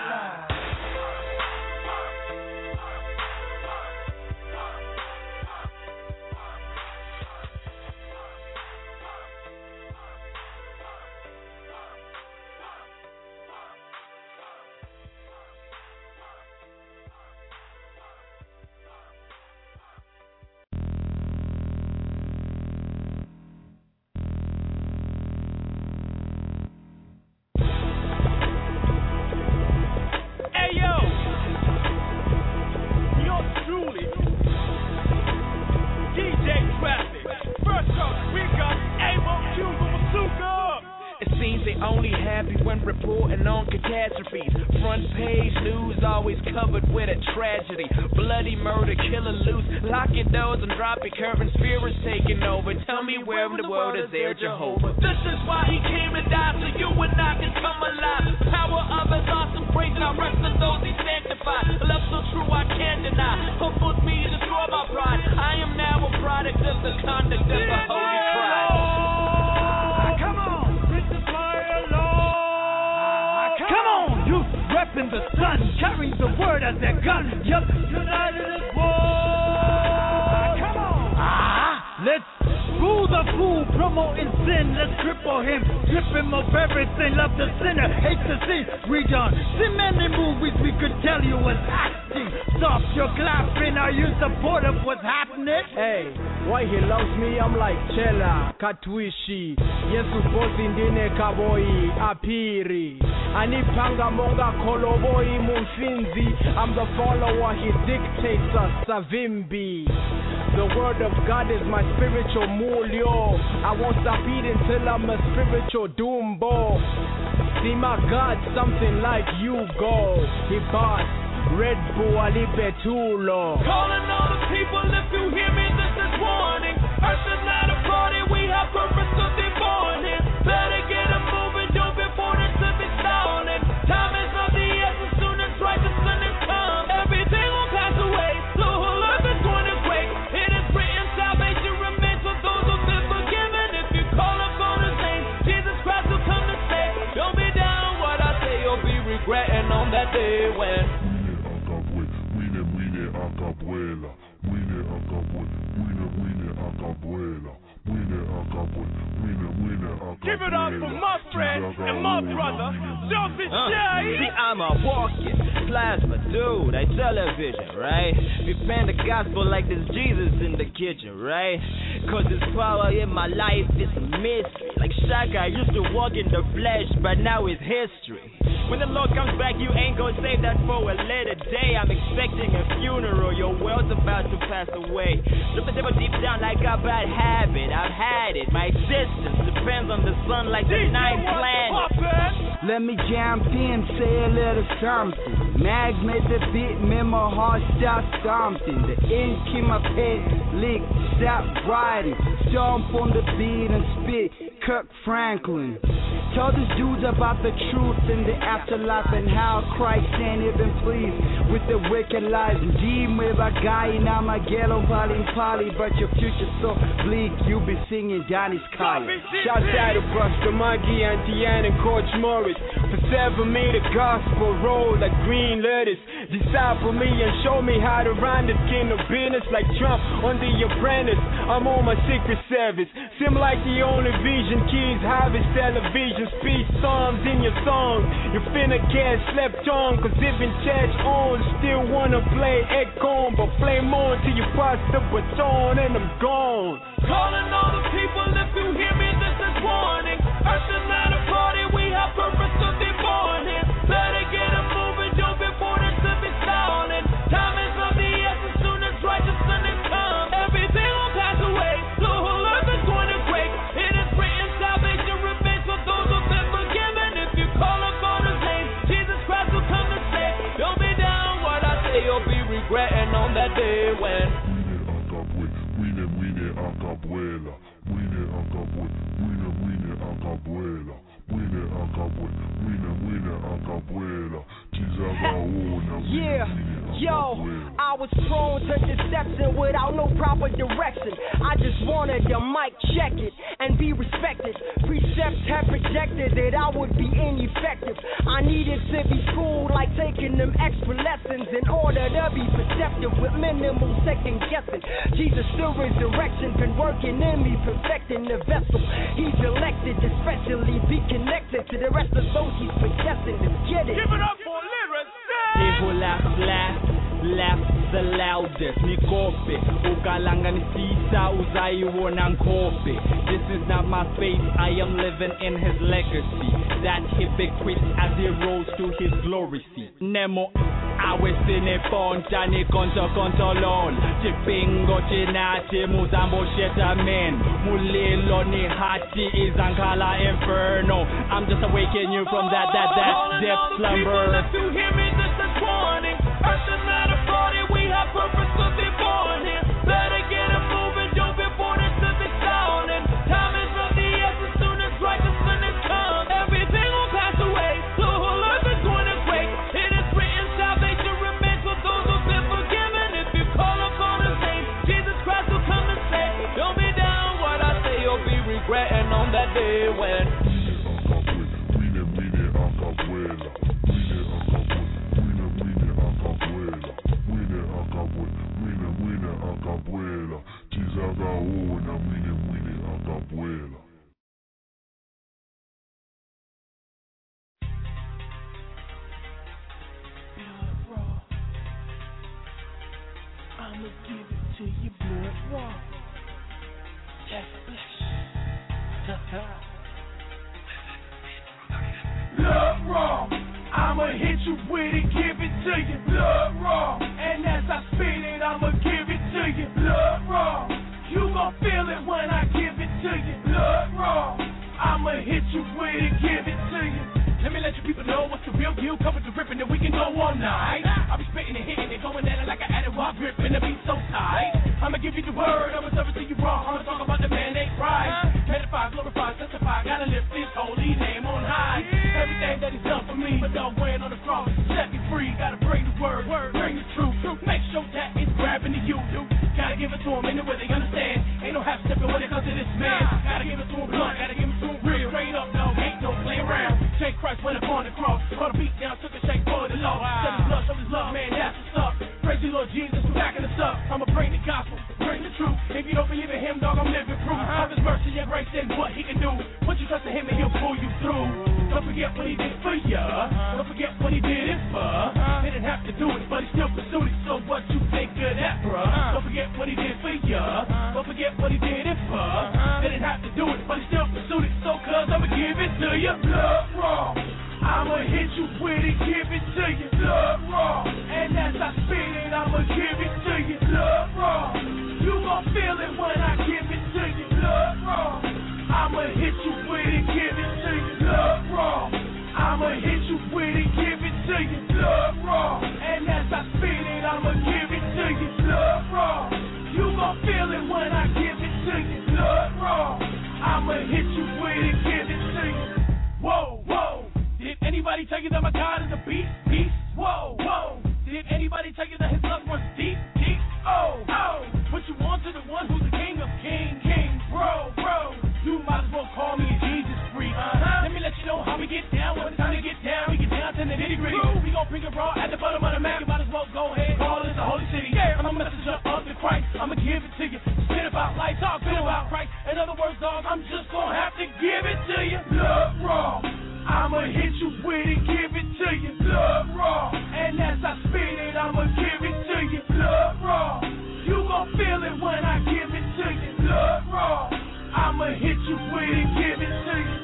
Only happy when reporting on catastrophes. Front page news always covered with a tragedy. Bloody murder, killer loose. Lock your doors and drop your curtains. Fear is taking over. Tell me where in the world is there Jehovah? This is why he came to die, so you and I can come alive. Power of his awesome praise, and I rest in those he sanctified. Love so true I can't deny. Humbled me to destroy my pride. I am now a product of the conduct of the holy pride. Come on! Repping the sun, carrying the word as their gun. Yup, united as one. Come on. Ah, let's fool the fool, promoting sin. Let's cripple him, strip him of everything. Love the sinner, hate the sin. Read on. See many movies we could tell you was acting. Stop your clapping. Are you supportive of what's happening? Hey, why he loves me? I'm like Chela, Katwishi. Yesu bosi ndine kaboi, apiri. Anipanga monga koloboi mumfinzi. I'm the follower, he dictates us, Savimbi. The word of God is my spiritual mulio. I won't stop eating till I'm a spiritual doombo. See my God, something like you go. He bought Red Bull, I leave it too long. Calling all the people, if you hear me, this is warning. Earth is not a party, we have purpose to be born in. Better get it moving, don't be born into be stalling. Time is of the essence, soon as righteousness is come. Everything will pass away, the whole earth is going to quake. It is written, salvation remains for those who've been forgiven. If you call upon His name, Jesus Christ will come to stay. Don't be down what I say, you'll be regretting on that day when. Acabuela, wine acabue, wine wine acabuela, wine acabue, wine wine acabuela. Give it up for my friend and my brother, Jumpin' Uh, Jay. see, I'm a walking plasma dude, I television, right? We fan the gospel like there's Jesus in the kitchen, right? Cause there's power in my life, it's a mystery. Like Shaka, I used to walk in the flesh, but now it's history. When the Lord comes back, you ain't gonna save that for a later day. I'm expecting a funeral, your world's about to pass away. Look the devil deep down like a bad habit, I've had it. My existence depends on the sun like the ninth planet. Let me jump in, say a little something. Magnet the beat, me my heart start stomping. The ink in my pen leak, stop writing. Stomp on the beat and spit, Kirk Franklin. Tell these dudes about the truth in the afterlife and how Christ ain't even pleased with the wicked lies. G me by guy in Armageddon, Polly Polly, but your future's so bleak, you be singing Johnny's Collar. Shout out to Buster Monkey, Auntie Ann, and Coach Morris for serving me the gospel roll like green lettuce. Disciple me and show me how to run this king of business like Trump on The Apprentice. I'm on my secret service. Seem like the only vision kids have is television. Speech songs in your song. You finna get slept on, cause if in church on, still wanna play Econ, but flame on till you pass the baton and I'm gone. Calling all the people, if you hear me, this is warning. Earth is not a party, we have purpose to be born in. Better get it moving, don't be born into be stalling. Time is of the essence, soon as righteousness is come. Everything will pass away, the whole earth is going to quake. It is written, salvation remains for those who've been forgiven. If you call upon His name, Jesus Christ will come to stay. Don't be down what I say, you'll be regretting on that day when. Wine wine acabuela, wine acabue, wine wine acabuela, wine acabue, wine wine acabuela. Yeah, yo, I was prone to deception without no proper direction. I just wanted the mic check it and be respected. Precepts have projected that I would be ineffective. I needed to be schooled like taking them extra lessons in order to be perceptive with minimal second guessing. Jesus still resurrection, been working in me, perfecting the vessel. He's elected, especially be connected to the rest of those He's predestined to get it. Give it up for lyrics. They who laugh, laugh, laugh the loudest. Nikope, ukalanganisisa uzayiwona nkope. This is not my faith, I am living in His legacy. That He bequeathed as He rose to His glory seat. Nemo awesine fonta ni konto konto lol. Chipingo chinati muzambo shetamen. Mulilo ni hati izankala inferno. I'm just awakening you from that, that, that deep slumber. If you hear me, this is warning. Earth is not a party, we have purpose to be born here. Better get it moving, don't be born into the stalling. Time is of the essence, soon as righteousness is come. Everything will pass away, the whole earth is going to quake. It is written, salvation remains for those who've been forgiven. If you call upon His name, Jesus Christ will come and say, don't be down what I say, you'll be regretting on that day when. Acabuela, chizagaona, mine mine acabuela. Blood raw. I'ma give it to you, blood raw. Yes, bless. Blood raw. I'ma hit you with it, give it to you, blood raw. And as I spit it, I'ma give it to you, blood raw. You gon' feel it when I give it to you, blood raw. I'ma hit you with it, give it to you. Let me you, covered the ripping, and we can go all night. I be spitting and hitting it, going at it like an addict while gripping the beat so tight. I'ma give you the word, I'ma serve it to you raw. I'ma talk about the man ain't right. Edify, glorify, testify, gotta lift his holy name on high. Everything that he's done for me, but dog weighing on the cross, set me free. Gotta bring the word, bring the truth. Make sure that it's grabbing to you. Gotta give it to him in the way they understand. Ain't no half stepping when it comes to this man. Gotta give it to him blunt, gotta give it to him real. Straight up, dog, ain't no play around. Take Christ went upon the cross, caught a beat down, took a shake for the law. Shed his blood, showed his love, man, that's what's up. Praise the Lord Jesus for backing us up. I'ma bring the gospel, bring the truth. If you don't believe in him, dog, I'm living proof of his mercy and grace and what he can do. Put your trust in him and he'll pull you through. Don't forget what he did for ya. Don't forget what he did it for. He didn't have to do it, but he still pursued it. So what you think of that, bruh? Don't forget what he did for ya. Don't forget what he did it for. He didn't have to do it, but he still pursued it. So cuz I'ma give it to you, blood raw. I'ma hit you with it, give it to you, blood raw. And as I spit it, I'ma give it to you, blood raw. You gon' feel it when I give it to you, blood raw. I'ma hit you with it, give it to you, blood raw. I'ma hit you with it, give it to you, blood raw. And as I spit it, I'ma give it to you, blood raw. You gon' feel it when I give it to you, blood raw. I'ma hit you with it, give it to you. Whoa, whoa. Did anybody tell you that my God is a beast, beast? Whoa, whoa. Did anybody tell you that his love runs deep, deep? Oh, oh. Put you on to the one who's the king of kings, king, bro, bro. You might as well call me a Jesus freak. Uh-huh. Let me let you know how we get down. When it's time to get down, we get down to the nitty gritty. We gon' bring it raw at the bottom of the map. You might as well go ahead, call it the holy city. Yeah, I'm a messenger of the Christ. I'ma give it to you. Spit about life, talk spit about Christ. In other words, dog, I'm just gonna have to give it to you. Blood raw. I'ma hit you with it, give it to you, blood raw. And as I spit it, I'ma give it to you, blood raw. You gon' feel it when I give it to you, blood raw. I'ma hit you with it, give it to you.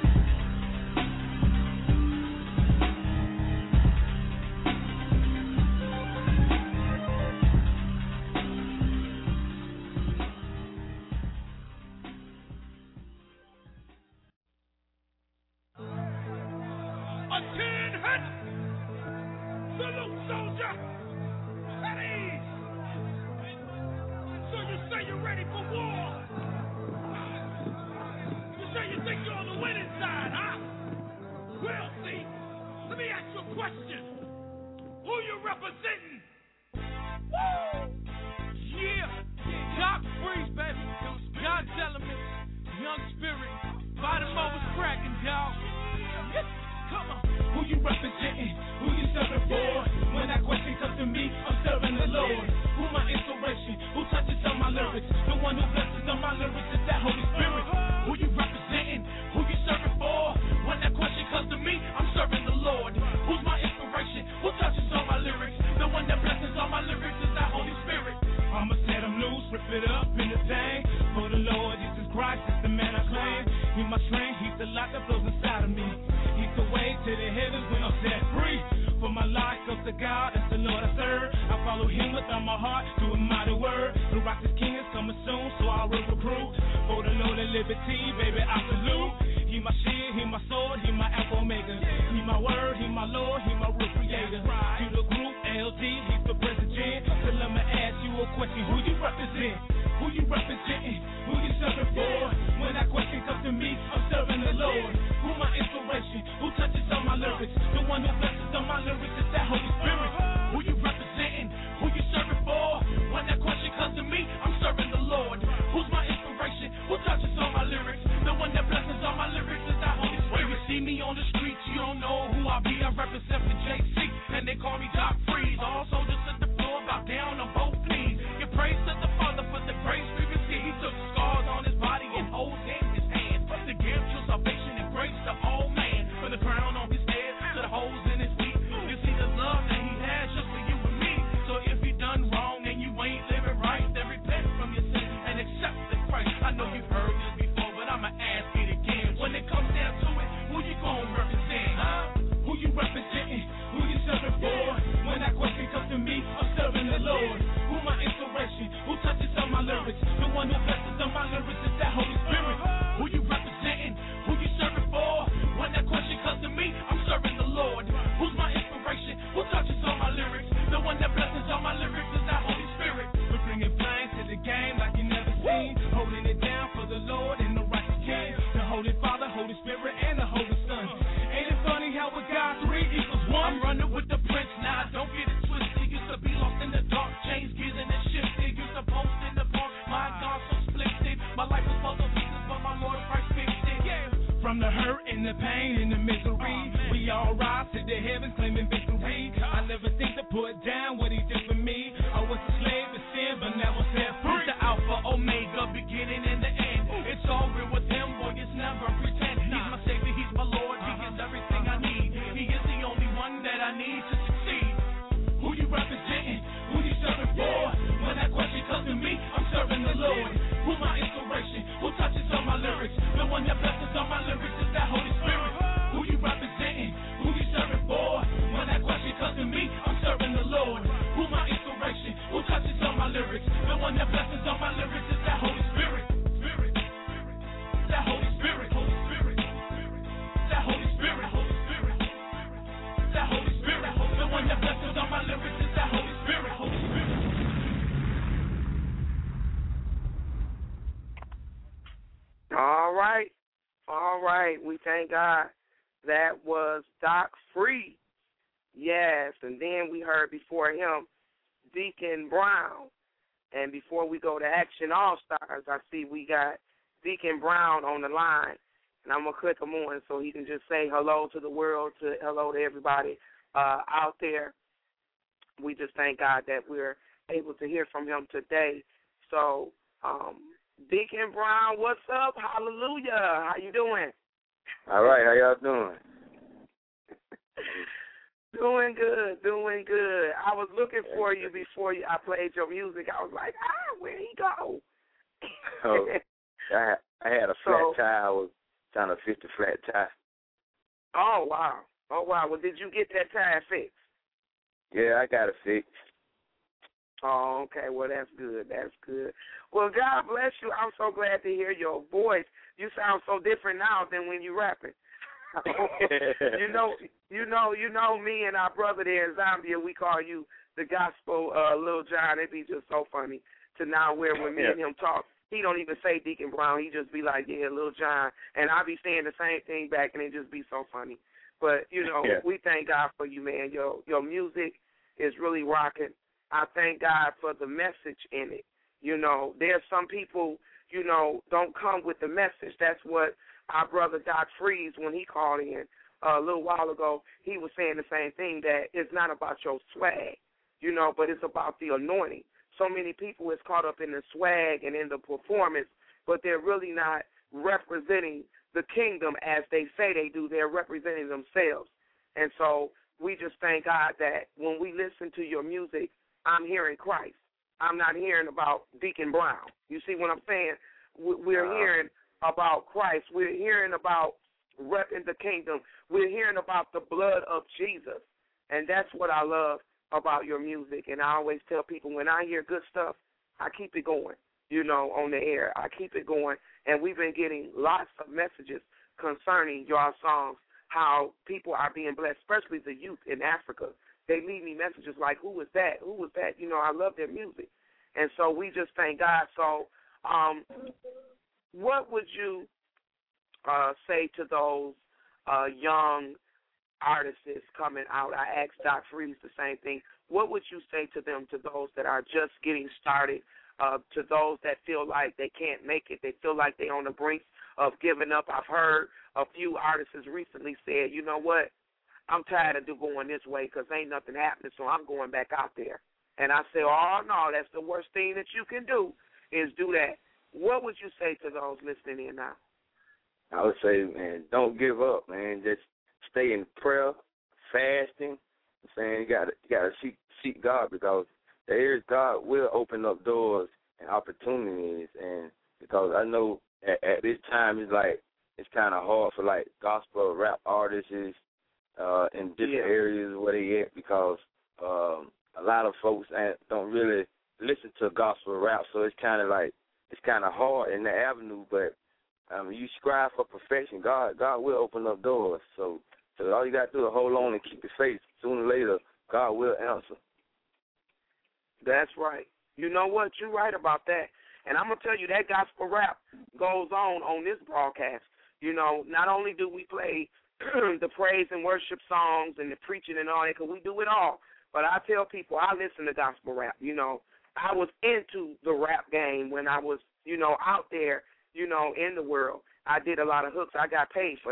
Salute, soldier! At ease! So you say you're ready for war? You say you think you're on the winning side, huh? Well, see, let me ask you a question. Who you representing? Woo! Yeah! Doc Freeze, baby. God Element, Young Spirit. Bottom was cracking, dog. Come on. Who you representing? Who you serving for? When that question comes to me, I'm serving the Lord. Who my inspiration? Who touches on my lyrics? The one who blesses on my lyrics is that Holy Spirit. Who you representing? Who you serving for? When that question comes to me, I'm serving the Lord. Who's my inspiration? Who touches on my lyrics? The one that blesses on my lyrics is that Holy Spirit. I'ma set him loose, rip it up in the thing. For the Lord Jesus Christ is the man I claim. He's my strength, he's the light that flows inside of me. He's the way to the heavens when I'm set free. For my life goes to God, that's the Lord I serve. I follow him with all my heart, doing mighty word. The righteous king is coming soon, so I will recruit. For the Lord and liberty, baby, I salute. He my shield, he my sword, he my alpha omega. He my word, he my Lord, he my real creator. To the group L D, he's the president. So let me ask you a question, who you represent? Who you representing? Who you serving for? When that question comes to me, I'm serving the Lord. Who my inspiration? Who touches on my lyrics? The one who blesses on my lyrics is that Holy Spirit. Who you representing? Who you serving for? When that question comes to me, I'm serving the Lord. Who's my inspiration? Who touches on my lyrics? The one that blesses on my lyrics is that Holy Spirit. When you see me on the streets, you don't know who I be. I represent the J C, and they call me Doc Freeze. Also mind what he did for me. I was a slave to sin, but now I'm set free. The Alpha, Omega, beginning and the end. It's all real with him, boy, it's never pretend. He's my Savior, he's my Lord, he is everything I need. He is the only one that I need to succeed. Who you representing? Who you serving for? When that question comes to me, I'm serving the Lord. Who my inspiration? Who touches on my lyrics? The one that blesses on my lyrics is that Holy Spirit. Who you representing? Who you serving for? When that question comes to me, I'm serving the Lord. Who my inspiration? Who touches on my lyrics? The one that blesses on my lyrics is that Holy Spirit. Spirit. That Holy Spirit. Holy Spirit. That Holy Spirit. Holy Spirit. That Holy Spirit. The one that blesses on my lyrics is that Holy Spirit. Holy Spirit. All right. All right. We thank God. That was Doc Free. Yes. And then we heard before him Deacon Brown. And before we go to Action All-Stars, I see we got Deacon Brown on the line. And I'm going to click him on so he can just say hello to the world, to hello to everybody uh, out there. We just thank God that we're able to hear from him today. So, um, Deacon Brown, what's up? Hallelujah. How you doing? All right. How y'all doing? Doing good, doing good. I was looking for you before you, I played your music. I was like, ah, where'd he go? Oh, I, I had a flat so, tire. I was trying to fix the flat tire. Oh, wow. Oh, wow. Well, did you get that tire fixed? Yeah, I got it fixed. Oh, okay. Well, that's good. That's good. Well, God bless you. I'm so glad to hear your voice. You sound so different now than when you rapping. you know, you know, you know me and our brother there in Zambia, we call you the gospel uh, Lil John. It'd be just so funny to now where when me yeah. and him talk, he don't even say Deacon Brown. He just be like, yeah, Lil John. And I be saying the same thing back, and it just be so funny. But, you know, yeah. we thank God for you, man. Your, your music is really rocking. I thank God for the message in it. You know, there's some people, you know, don't come with the message. That's what our brother Doc Freeze, when he called in uh, a little while ago, he was saying the same thing, that it's not about your swag, you know, but it's about the anointing. So many people is caught up in the swag and in the performance, but they're really not representing the kingdom as they say they do. They're representing themselves. And so we just thank God that when we listen to your music, I'm hearing Christ. I'm not hearing about Deacon Brown. You see what I'm saying? We're uh, hearing about Christ. We're hearing about repping the kingdom. We're hearing about the blood of Jesus. And that's what I love about your music. And I always tell people, when I hear good stuff, I keep it going, you know, on the air. I keep it going. And we've been getting lots of messages concerning your songs, how people are being blessed, especially the youth in Africa. They leave me messages like, who was that? Who was that? You know, I love their music. And so we just thank God. So um, what would you uh, say to those uh, young artists coming out? I asked Doc Freeze the same thing. What would you say to them, to those that are just getting started, uh, to those that feel like they can't make it, they feel like they're on the brink of giving up? I've heard a few artists recently said, you know what, I'm tired of going this way because ain't nothing happening, so I'm going back out there. And I say, oh, no, that's the worst thing that you can do is do that. What would you say to those listening in now? I would say, man, don't give up, man. Just stay in prayer, fasting. I'm saying you got to you got to seek seek God, because there is God will open up doors and opportunities. And because I know at, at this time it's like it's kind of hard for like gospel rap artists uh, in different yeah. areas where they at, because um, a lot of folks don't really listen to gospel rap, so it's kind of like it's kind of hard in the avenue. But um, you strive for perfection, God God will open up doors. So, so all you got to do is hold on and keep your faith. Sooner or later, God will answer. That's right. You know what? You're right about that. And I'm going to tell you, that gospel rap goes on on this broadcast. You know, not only do we play the praise and worship songs and the preaching and all that, because we do it all, but I tell people I listen to gospel rap. You know, I was into the rap game when I was, you know, out there, you know, in the world. I did a lot of hooks. I got paid for that.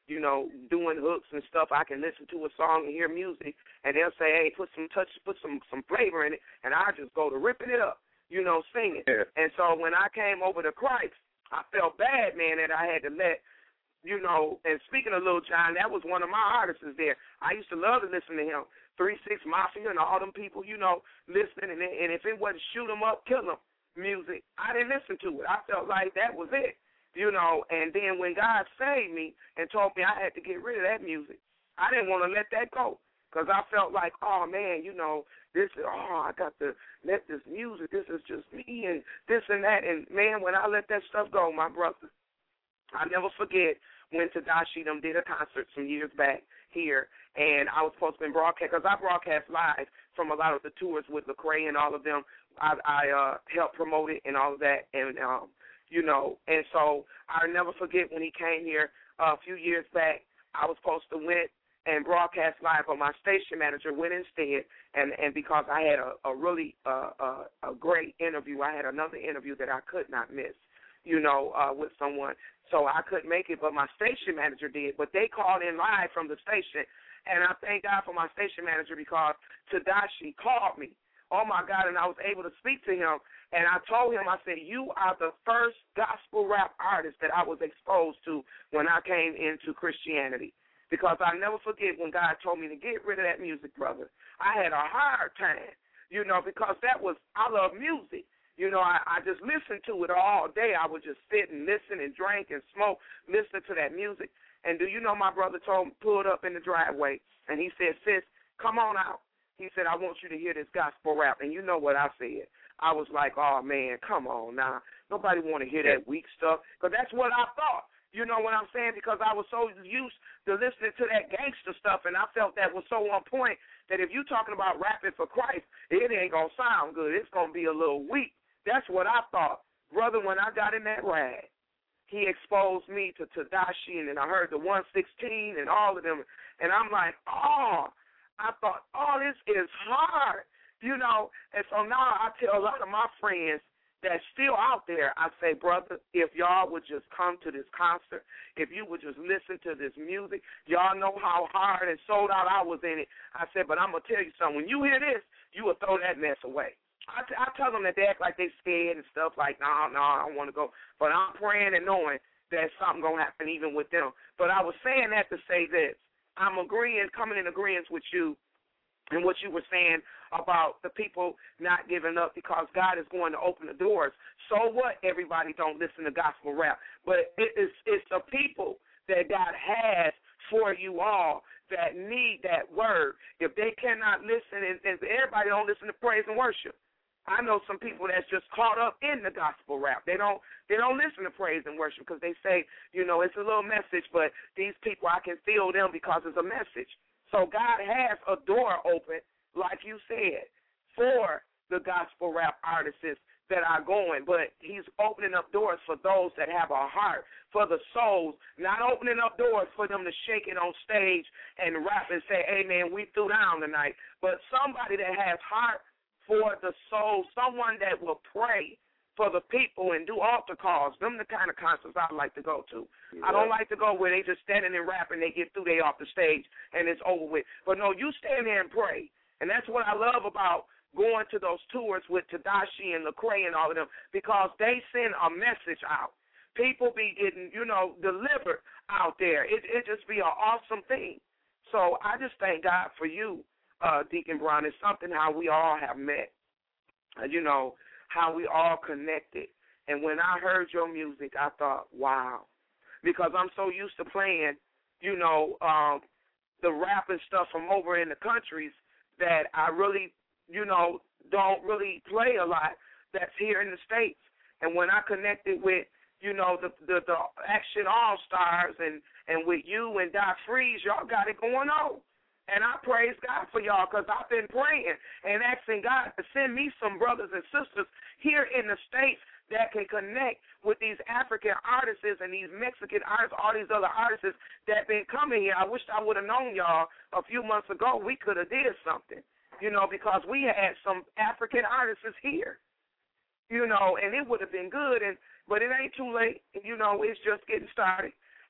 you know, doing hooks and stuff, I can listen to a song and hear music, and they'll say, hey, put some touch, put some, some flavor in it, and I just go to ripping it up, you know, singing. Yeah. And so when I came over to Christ, I felt bad, man, that I had to let, you know, and speaking of Lil Jon, that was one of my artists there. I used to love to listen to him, three six Mafia and all them people, you know, listening, and, and if it wasn't shoot 'em up, kill 'em music, I didn't listen to it. I felt like that was it. You know, and then when God saved me and told me I had to get rid of that music, I didn't want to let that go because I felt like, oh, man, you know, this, oh, I got to let this music, this is just me and this and that. And, man, when I let that stuff go, my brother, I'll never forget when Tedashii them did a concert some years back here, and I was supposed to be broadcast, because I broadcast live from a lot of the tours with Lecrae and all of them. I, I uh, helped promote it and all of that, and, um, you know, and so I'll never forget when he came here uh, a few years back, I was supposed to went and broadcast live, but my station manager went instead, and, and because I had a, a really uh, uh, a great interview, I had another interview that I could not miss, you know, uh, with someone, so I couldn't make it, but my station manager did, but they called in live from the station, and I thank God for my station manager because Tedashii called me. Oh, my God, and I was able to speak to him, and I told him, I said, you are the first gospel rap artist that I was exposed to when I came into Christianity, because I'll never forget when God told me to get rid of that music, brother. I had a hard time, you know, because that was, I love music. You know, I, I just listened to it all day. I would just sit and listen and drink and smoke, listen to that music. And do you know my brother told me, pulled up in the driveway, and he said, sis, come on out. He said, I want you to hear this gospel rap. And you know what I said. I was like, oh, man, come on now. Nobody want to hear that weak stuff, because that's what I thought. You know what I'm saying? Because I was so used to listening to that gangster stuff, and I felt that was so on point that if you're talking about rapping for Christ, it ain't going to sound good. It's going to be a little weak. That's what I thought. Brother, when I got in that rag, he exposed me to Tedashii, and then I heard the one sixteen and all of them, and I'm like, oh, I thought, oh, this is hard, you know. And so now I tell a lot of my friends that's still out there, I say, brother, if y'all would just come to this concert, if you would just listen to this music, y'all know how hard and sold out I was in it. I said, but I'm going to tell you something. When you hear this, you will throw that mess away. I, t- I tell them that they act like they scared and stuff like, no, nah, no, nah, I don't want to go. But I'm praying and knowing that something going to happen even with them. But I was saying that to say this. I'm agreeing, coming in agreement with you and what you were saying about the people not giving up because God is going to open the doors. So what? Everybody don't listen to gospel rap. But it is, it's the people that God has for you all that need that word. If they cannot listen, and, and everybody don't listen to praise and worship. I know some people that's just caught up in the gospel rap. They don't they don't listen to praise and worship because they say, you know, it's a little message, but these people, I can feel them because it's a message. So God has a door open, like you said, for the gospel rap artists that are going, but he's opening up doors for those that have a heart, for the souls, not opening up doors for them to shake it on stage and rap and say, hey, man, we threw down tonight, but somebody that has heart for the soul, someone that will pray for the people and do altar calls. Them the kind of concerts I like to go to. Yeah. I don't like to go where they just standing and rapping, they get through, they off the stage, and it's over with. But, no, you stand there and pray. And that's what I love about going to those tours with Tedashii and Lecrae and all of them, because they send a message out. People be getting, you know, delivered out there. It it just be an awesome thing. So I just thank God for you. Uh, Deacon Brown, it's something how we all have met, uh, you know, how we all connected. And when I heard your music, I thought, wow, because I'm so used to playing, you know, um, the rap and stuff from over in the countries that I really, you know, don't really play a lot that's here in the States. And when I connected with, you know, the the, the Action All-Stars and, and with you and Doc Freeze, y'all got it going on. And I praise God for y'all because I've been praying and asking God to send me some brothers and sisters here in the States that can connect with these African artists and these Mexican artists, all these other artists that been coming here. I wish I would have known y'all a few months ago. We could have did something, you know, because we had some African artists here, you know, and it would have been good. And but it ain't too late. You know, it's just getting started.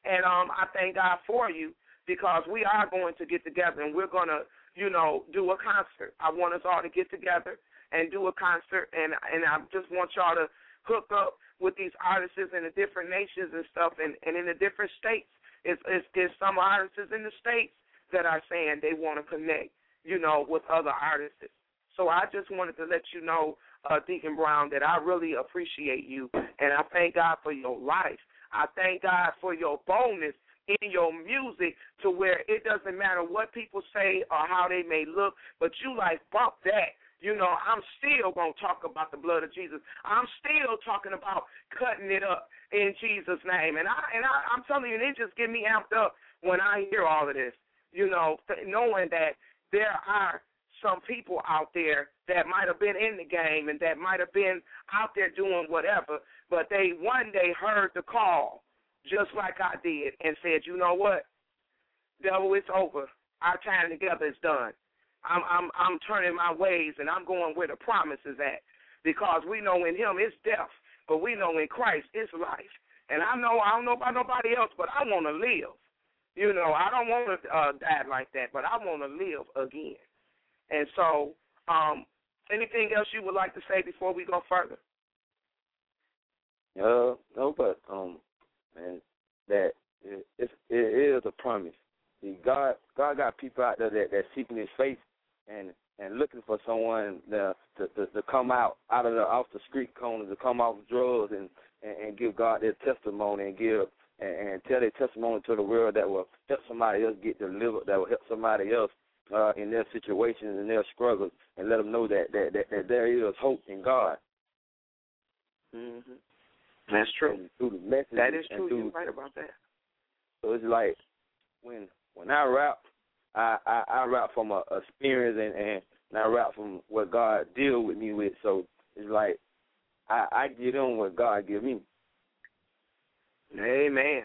And um, I thank God for you because we are going to get together and we're going to, you know, do a concert. I want us all to get together and do a concert, and and I just want y'all to hook up with these artists in the different nations and stuff, and, and in the different states. It's, it's, it's some artists in the states that are saying they want to connect, you know, with other artists. So I just wanted to let you know, uh, Deacon Brown, that I really appreciate you, and I thank God for your life. I thank God for your boldness in your music to where it doesn't matter what people say or how they may look, but you like bump that. You know, I'm still going to talk about the blood of Jesus. I'm still talking about cutting it up in Jesus' name. And, I, and I, I'm telling you, it just get me amped up when I hear all of this, you know, knowing that there are some people out there that might have been in the game and that might have been out there doing whatever, but they one day heard the call just like I did and said, you know what, devil, it's over. Our time together is done. I'm, I'm I'm turning my ways, and I'm going where the promise is at, because we know in him it's death, but we know in Christ it's life. And I know I don't know about nobody else, but I want to live. You know, I don't want to uh, die like that, but I want to live again. And so, um, anything else you would like to say before we go further? Uh, no, but um, man, that it, it, it is a promise. See, God, God got people out there that that seeking His face and and looking for someone to to, to, to come out out of the off the street corners, to come off drugs and, and, and give God their testimony and give and, and tell their testimony to the world that will help somebody else get delivered, that will help somebody else uh, in their situations and their struggles, and let them know that that, that, that there is hope in God. Mm-hmm. That's true. And through the message, that is true. Through, You're right about that. So it's like when when I rap, I, I, I rap from a, a experience and, and I rap from what God deal with me with. So it's like I, I get on what God give me. Amen.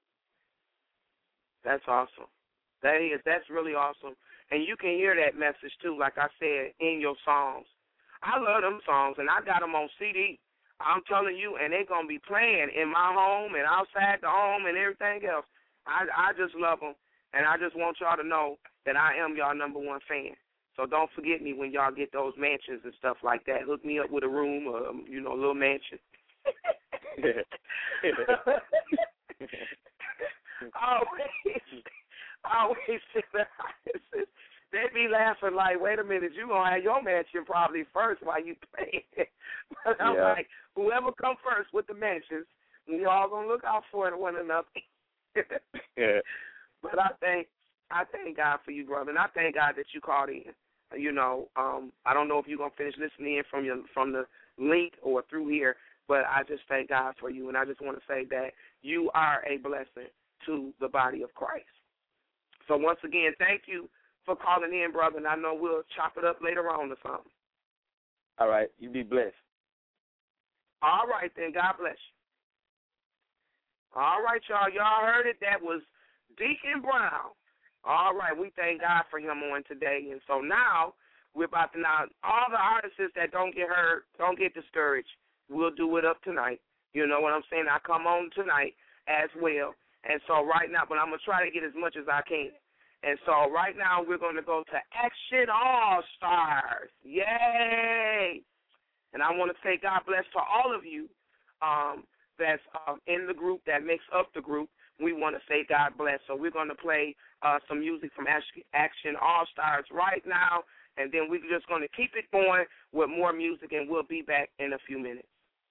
That's awesome. That is that's really awesome. And you can hear that message too, like I said, in your songs. I love them songs, and I got them on C D. I'm telling you, and they're gonna be playing in my home and outside the home and everything else. I I just love them. And I just want y'all to know that I am y'all number one fan. So don't forget me when y'all get those mansions and stuff like that. Hook me up with a room or, um, you know, a little mansion. always, always they be laughing like, wait a minute, you going to have your mansion probably first while you playing. But I'm yeah. like, whoever come first with the mansions, we all going to look out for one another. yeah. But I thank I thank God for you, brother, and I thank God that you called in. You know, um, I don't know if you're gonna finish listening in from your from the link or through here, but I just thank God for you, and I just want to say that you are a blessing to the body of Christ. So once again, thank you for calling in, brother, and I know we'll chop it up later on or something. All right, you be blessed. All right, then. God bless you. All right, y'all. Y'all heard it. That was Deacon Brown. All right, we thank God for him on today. And so now we're about to now, all the artists that don't get hurt, don't get discouraged. We'll do it up tonight. You know what I'm saying? I come on tonight as well. And so right now, but I'm going to try to get as much as I can. And so right now we're going to go to Action All-Stars. Yay! And I want to say God bless to all of you um, that's um, in the group, that makes up the group. We want to say God bless. So we're going to play uh, some music from Action All-Stars right now, and then we're just going to keep it going with more music, and we'll be back in a few minutes.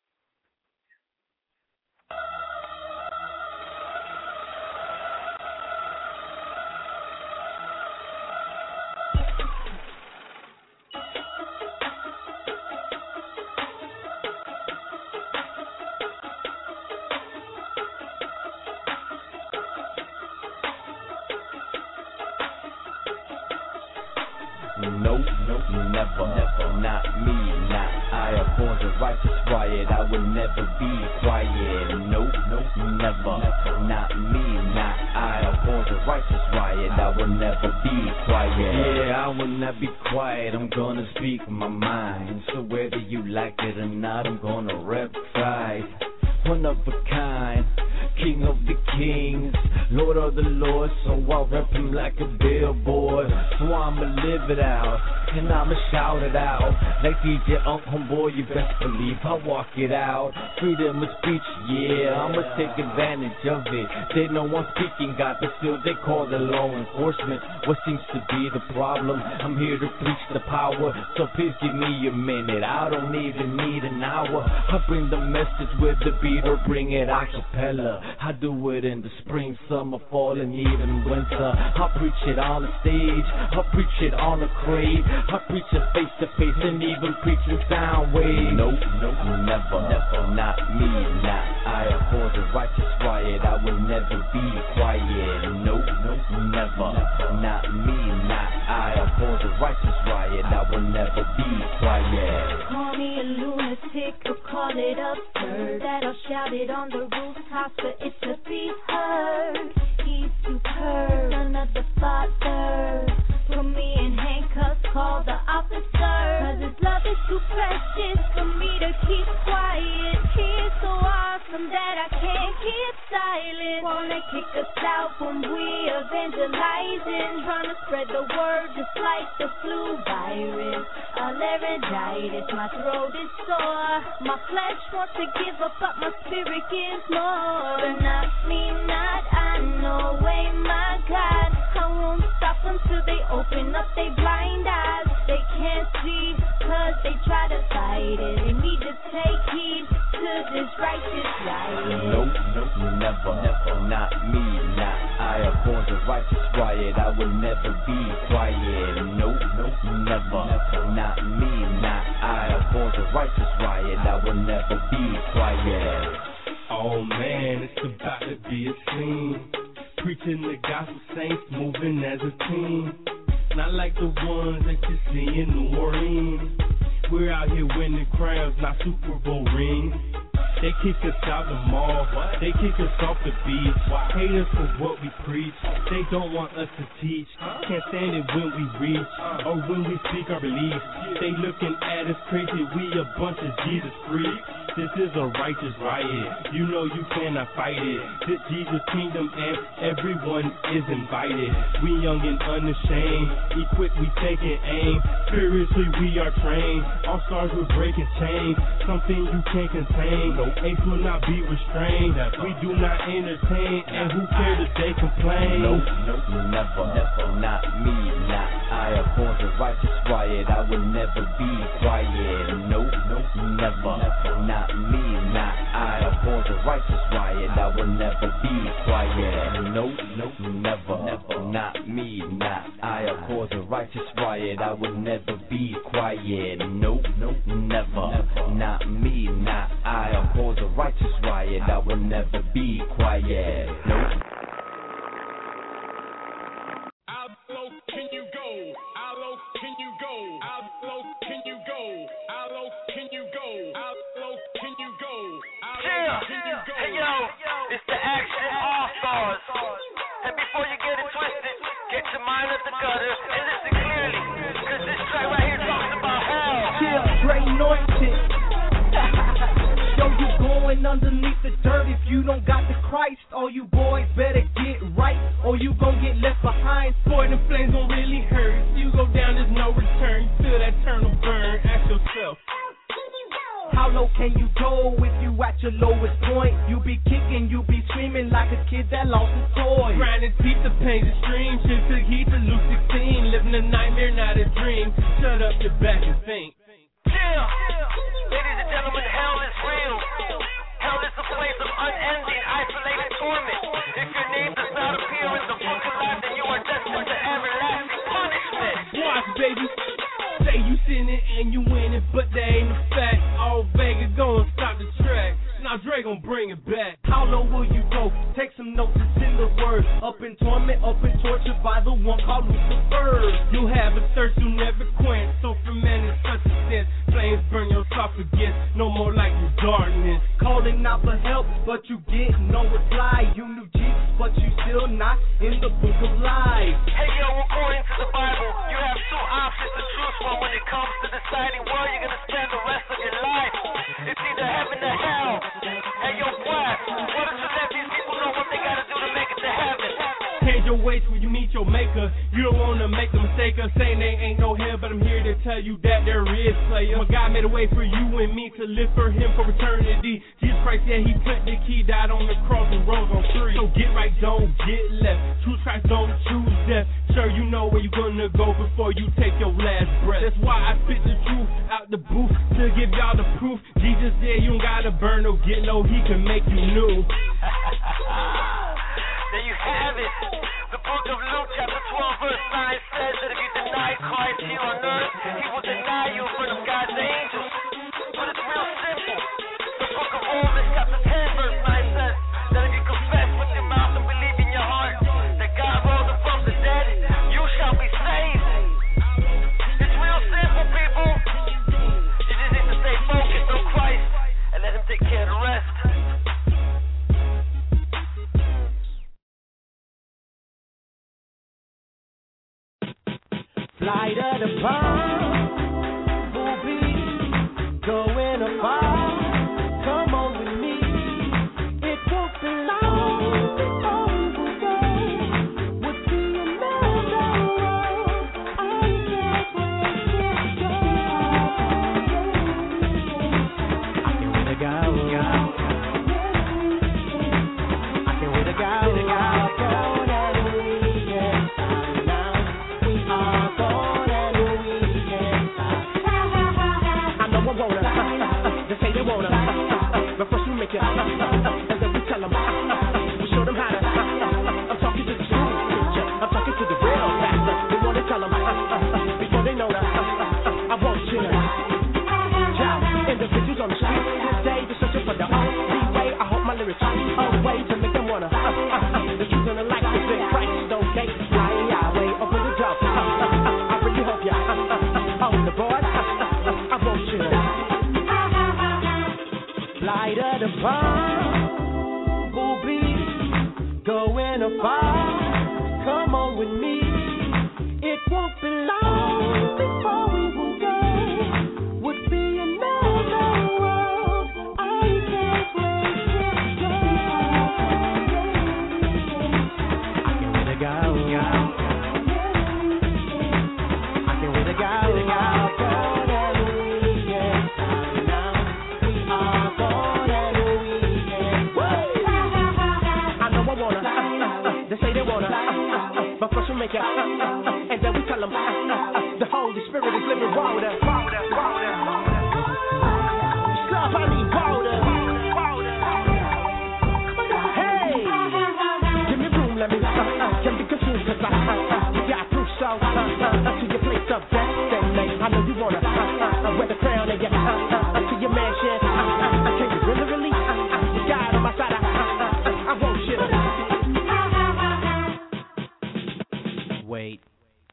Nope, nope, never, never, not me, not I. Upon the righteous riot, I will never be quiet. Nope, nope, never, never, not me, not I. Upon the righteous riot, I will never be quiet. Yeah, I will not be quiet, I'm gonna speak my mind. So whether you like it or not, I'm gonna rep right. One of a kind, King of the kings, Lord of the lords, so I rep him like a billboard. So I'ma live it out, and I'ma shout it out. Like D J Unk, homeboy, you best believe I walk it out. Freedom of speech, yeah, I'ma take advantage of it. They know I'm speaking God, but still they call the law enforcement. What seems to be the problem? I'm here to preach the power, so please give me a minute. I don't even need an hour. I bring the message with the beat or bring it a cappella. I do it in the spring, summer, fall, and even winter. I preach it on the stage, I preach it on the crate. I preach it face to face and even preach in sound waves. Nope, nope, never, never, not me, not I. For the righteous riot, I will never be quiet. Nope, nope, never, not me, not I. For the righteous riot, I will never be quiet. Call me a lunatic or call it absurd, that I'll shout it on the rooftops for it to be heard. He's superb, son of the Father. Put me in handcuffs, call the officer. Cause his love is too precious for me to keep quiet. He's so awesome that I can't keep silent. Wanna kick us out when we evangelizing, trying to spread the word just like the flu virus. A laryngitis, my throat is sore. My flesh wants to give up, but my spirit gives more. But not me, not I, no way, my God. I won't stop until they open up their blind eyes. They can't see, cause they try to fight it. They need to take heed to this righteous riot. Nope, nope, never, never, not me, not I. For the righteous riot, I will never be quiet. Nope, nope, never, not me, not I. For the righteous riot, I will never be quiet. Oh man, it's about to be a scene. Preaching the gospel, saints moving as a team. Not like the ones that you see in New Orleans. We're out here winning crowns, not Super Bowl rings. They kick us out the mall, they kick us off the beach. Hate us for what we preach, they don't want us to teach. Can't stand it when we reach, or when we speak our beliefs. They looking at us crazy, we a bunch of Jesus freaks. This is a righteous riot, you know you cannot fight it. This Jesus kingdom and everyone is invited. We young and unashamed, equipped we taking aim. Spiritually we are trained, all stars we're breaking chains. Something you can't contain, no ace will not be restrained. We do not entertain, and who cares if they complain? Nope, nope, never, never, not me, not I. For the righteous riot, I will never be quiet. Nope, nope, never, not me, not I. For the righteous riot, I will never be quiet. Nope, nope, never, never, not me, not I. For the righteous riot, I will never be quiet. Nope, nope, never, not me, not I. For the righteous riot, I will never be quiet. Nope. How low can you go? How low can you go? How low can you go? How low can you go? How low can you go? Yeah, hey yo, it's the Action All-Stars. And before you get it twisted, get your mind at the gutter and listen clearly, cause this track right here talks about hell. Yeah, Dre anointed. Yo, you going underneath the dirt if you don't got the Christ. All you boys better get right, or you gon' get left behind. Boy, the flames don't really hurt. If you go down, there's no return. You feel that eternal burn. Ask yourself, how low can you go if you at your lowest point? You be kicking, you be screaming like a kid that lost a toy. Grinding deep, the pain's extreme. Shit took heat to lose sixteen. Living a nightmare, not a dream. Shut up your back and think. Yeah, ladies and gentlemen, hell is real. Hell is a place of unending, isolated torment. If your name does not appear in the book of life, then you are destined to everlasting punishment. Watch, baby. Say you sinning and you winning, but that ain't a fact. All Vega gon' stop the track. Now Dre gon' bring it back. How low will you go? Take some notes, it's in the word. Up in torment, up in torture by the one called Lucifer. You have a thirst you never quench. So for man in such a sense, flames burn your esophagus. No more like your darkness. Calling out for help, but you get no reply. You knew Jesus, but you still not in the book of life. Hey yo, according to the Bible, you have two options to choose from when it comes to deciding where you're gonna spend the rest of your life. It's either heaven or hell. Hey yo, Black, what if you let these people player. My God made a way for you and me to live for him for eternity. Jesus Christ, yeah, he took the key, died on the cross and rose on three. So get right, don't get left. Choose Christ, don't choose death. Sure, you know where you're gonna go before you take your last breath. That's why I spit the truth out the booth to give y'all the proof. Jesus said you don't gotta burn or get low, he can make you new. There you have it. The book of Luke, chapter twelve, verse nine says that if you deny Christ here on earth, he will deny you in front of God's angels. But it's real simple. The book of Romans, chapter ten, verse nine says that if you confess with your mouth and believe in your heart that God rose him from the dead, you shall be saved. It's real simple, people. You just need to stay focused on Christ and let him take care of the rest. Fly to the bomb, booby, going afar. Come on with me, it won't be long before we will go. Would be another world. I can't wait to go. I can't wait to go. I can't wait to go. But first we make it, and then we tell them, we show them how to. I'm talking to the school teacher, I'm talking to the real pastor. We want to tell them before they know that I won't chill. Child, individuals on the street today, they're searching for the only way. I hope my lyrics are a way to make them wanna. The truth and the light is in Christ, okay? Fly Yahweh, open the door. I really hope ya on the board. I won't chill. Light of the bomb, booby, going afar. Come on with me, it won't be long before we will go. Would be another world. I can't wait to go. I can't wait to go. I can't wait to go. But first we make it, and then we tell them the Holy Spirit is living water. Stop, I need water. Hey, give me room, let me can be confused cause I got proof, so to your place of destiny. I know you wanna wear the crown and get to your mansion. Can you really, really? You got on my side, I won't shit. Wait.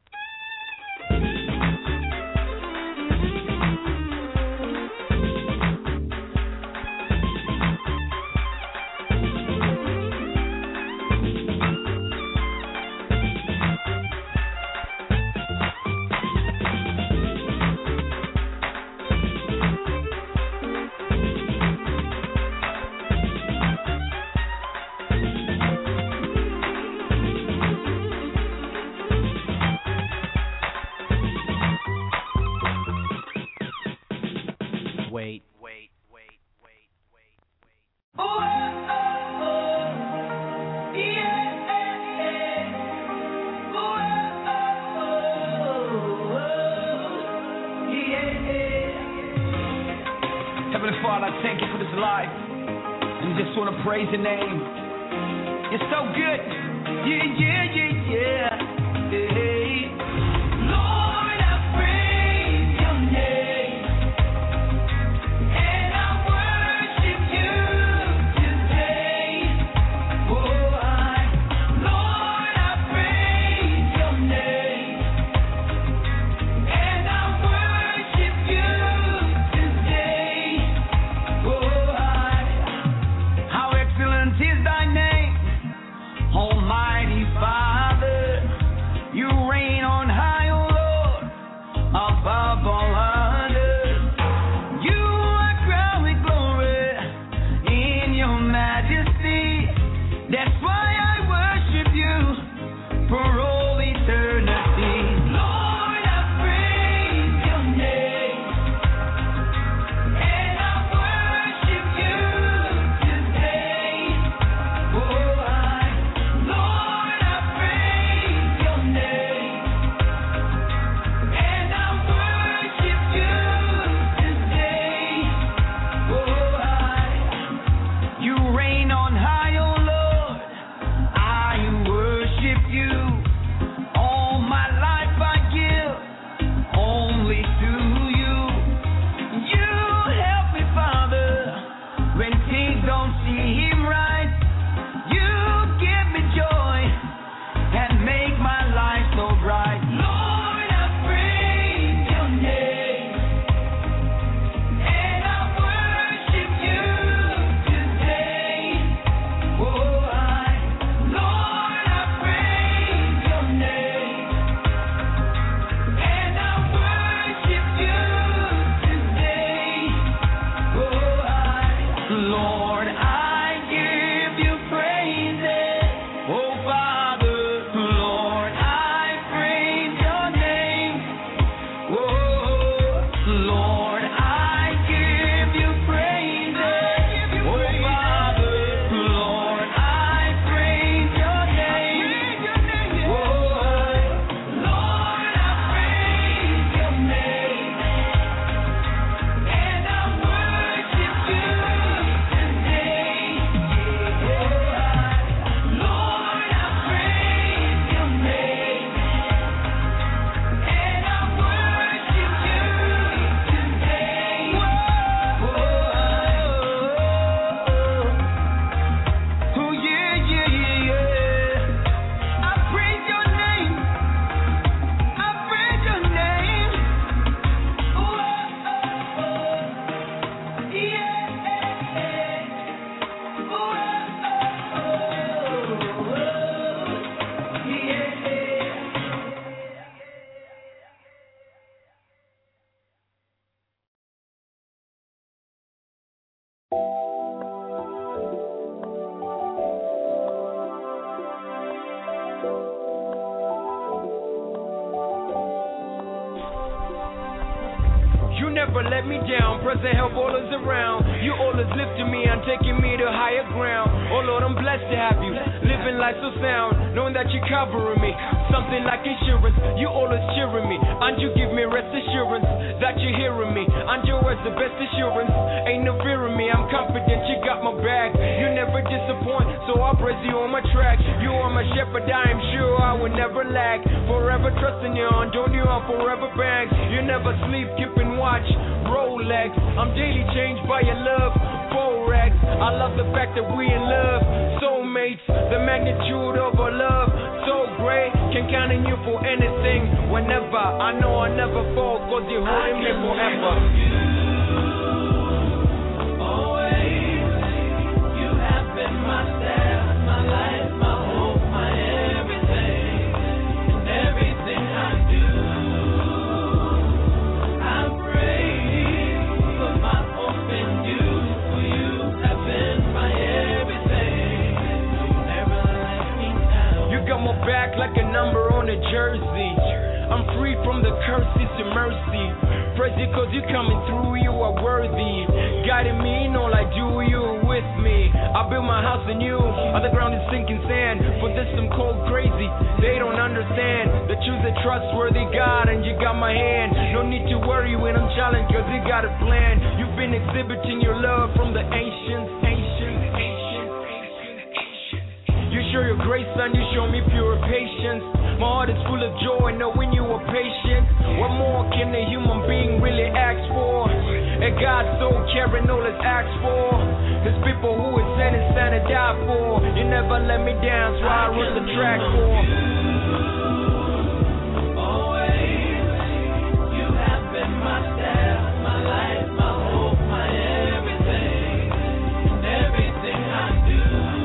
Wait. Wait, wait, wait, wait, wait. Oh, oh, oh, yeah, oh, oh, oh, yeah. Heavenly Father, I thank you for this life, and just want to praise your name. You're so good. Yeah, yeah, yeah, yeah. Hey. Lord, I praise your name. Is thy name, Almighty Father. You never let me down, present help all is around. You always lifting me and taking me to higher ground. Oh Lord, I'm blessed to have you, living life so sound, knowing that you're covering me, something like insurance. You always cheering me, and you give me rest assurance that you're hearing me, and your words the best assurance. Ain't no fear in me, I'm confident you got my back. You never disappoint, so I'll praise you on my track. You are my shepherd, I am sure I will never lack. Forever trusting you, on don't you on forever bags. You never sleep, keeping watch, Rolex. I'm daily changed by your love, Forex. I love the fact that we in love, soulmates. The magnitude of our love, so great. Can count on you for anything, whenever. I know I'll never fall, cause you're holding me forever. Always, you have been my step, my life, my hope, my everything. And everything I do, I pray, put my hope in you, for you have been my everything. You never let me down. You got my back like a number on a jersey. I'm free from the curses to mercy. Praise you cause you coming through, you are worthy. Guiding me in all I do, you are with me. I build my house in you, on the ground is sinking sand. For this I'm cold crazy, they don't understand. The truth is trustworthy God, and you got my hand. No need to worry when I'm challenged, cause you got a plan. You've been exhibiting your love from the ancients, ancients, ancients, ancients, ancients. You show your grace and you show me pure patience. My heart is full of joy knowing you are patient. What more can a human being really ask for? A God so caring, all it's asked for. His people who is sent and sent to die for. You never let me down, so I run the track for. Always, you have been my step, my life, my hope, my everything. And everything I do,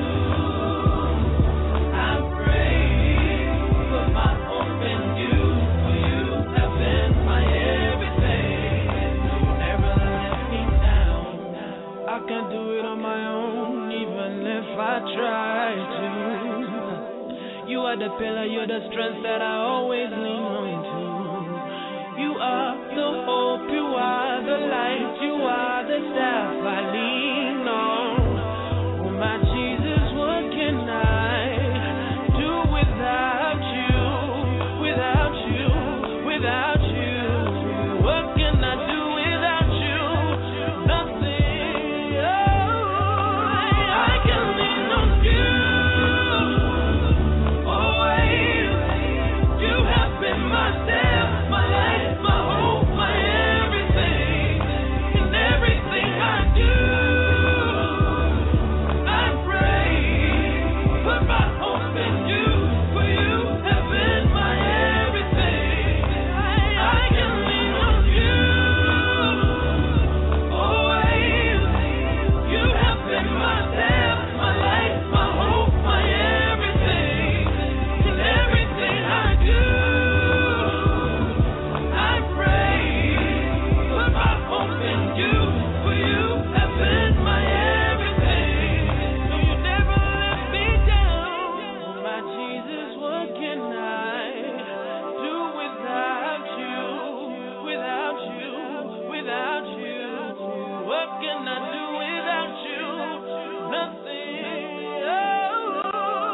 I pray, put my hope in you, for you have been my everything. You never let me down. I can't do it on my own, even if I try to. You are the pillar, you're the strength that I always lean on to. You are the hope, you are the light, you are the staff I lean on. Oh my Jesus, what can I do without you, without you, without you? What can I do without you? Nothing. Oh, I can lean on you. Always, you have been my step, my life, my hope, my everything. And everything I do, I pray, put my hope in you, for you have been my everything. I can lean on you. Always, you have been my step, my life, my hope, my everything. And everything I do, I pray, put my hope in you, for you have been my everything. So you never let me down. Oh my Jesus, what can I do without you, without you, without you? What can I do without you? Nothing. Oh,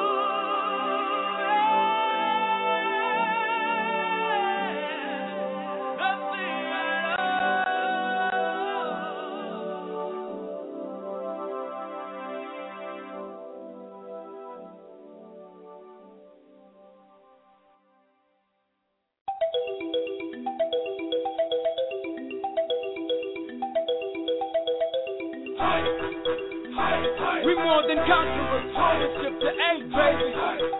nothing at We more than conquerors, ownership to eight, baby.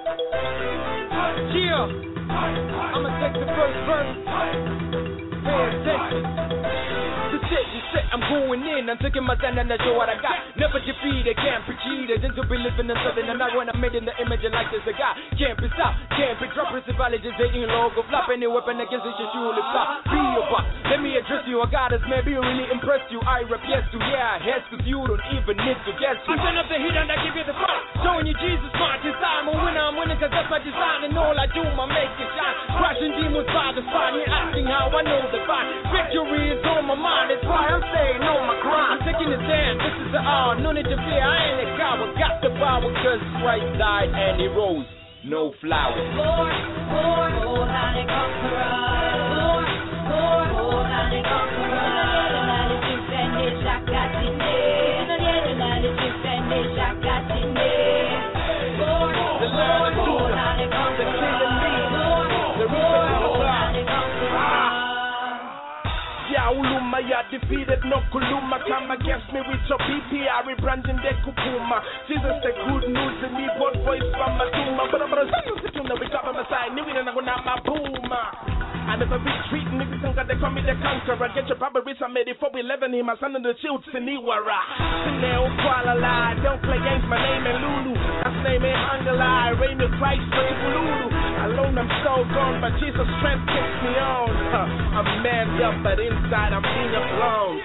Yeah, I'ma take the first verse. Pay attention. The shit you say I'm going going in, I'm taking my stand and I show what I got. Never defeated, can't be cheated into be living in something. And I when I'm made in the image and like this a guy. Can't be stopped, can't be dropped. Principalities hating logo flop. Any weapon against it should surely flop. Be a boss, let me address you. I got us, maybe really impressed you. I rep yes to yeah, yes cause you don't even need to guess to. I turn up the heat and I give you the fight. Showing you Jesus March inside. I'm a winner, I'm winning cause that's my design. And all I do, I make it shine. Crashing demons by the spine. You're asking how I know the fight. Victory is on my mind, that's why I'm saying on my grind. I'm taking a stand, this is the hour. No need to fear, I ain't a coward. Got the power cause Christ died and he rose. No flowers. Lord, Lord, Lord, I'm a conqueror. Lord, Lord, Lord, I'm a conqueror. The night is too finished, I got it there. The night is too finished, I got it there. Lord, the Lord, Lord, I'm a conqueror. The Lord, Lord, I'm a conqueror. Yeah, Uluma, ya defeated no Kuluma. Come against me with your P P R, rebranding the Kupuma. Jesus, the good news to me, both voice from my Tuma. But I'm going to sit on the top of my side, new in and I'm going to have my boomer. I never retreat, niggas think that they call me the conqueror. Get your Barbaris, I made it for eleven, him, my son of the shield, Siniwara. Sineo Kuala, don't play games, my name is Lulu. My name is Angela, reign of Christ, pray for Lulu. Alone I'm so gone, but Jesus' strength keeps me on. Huh. I'm manned up, but inside I'm being blown.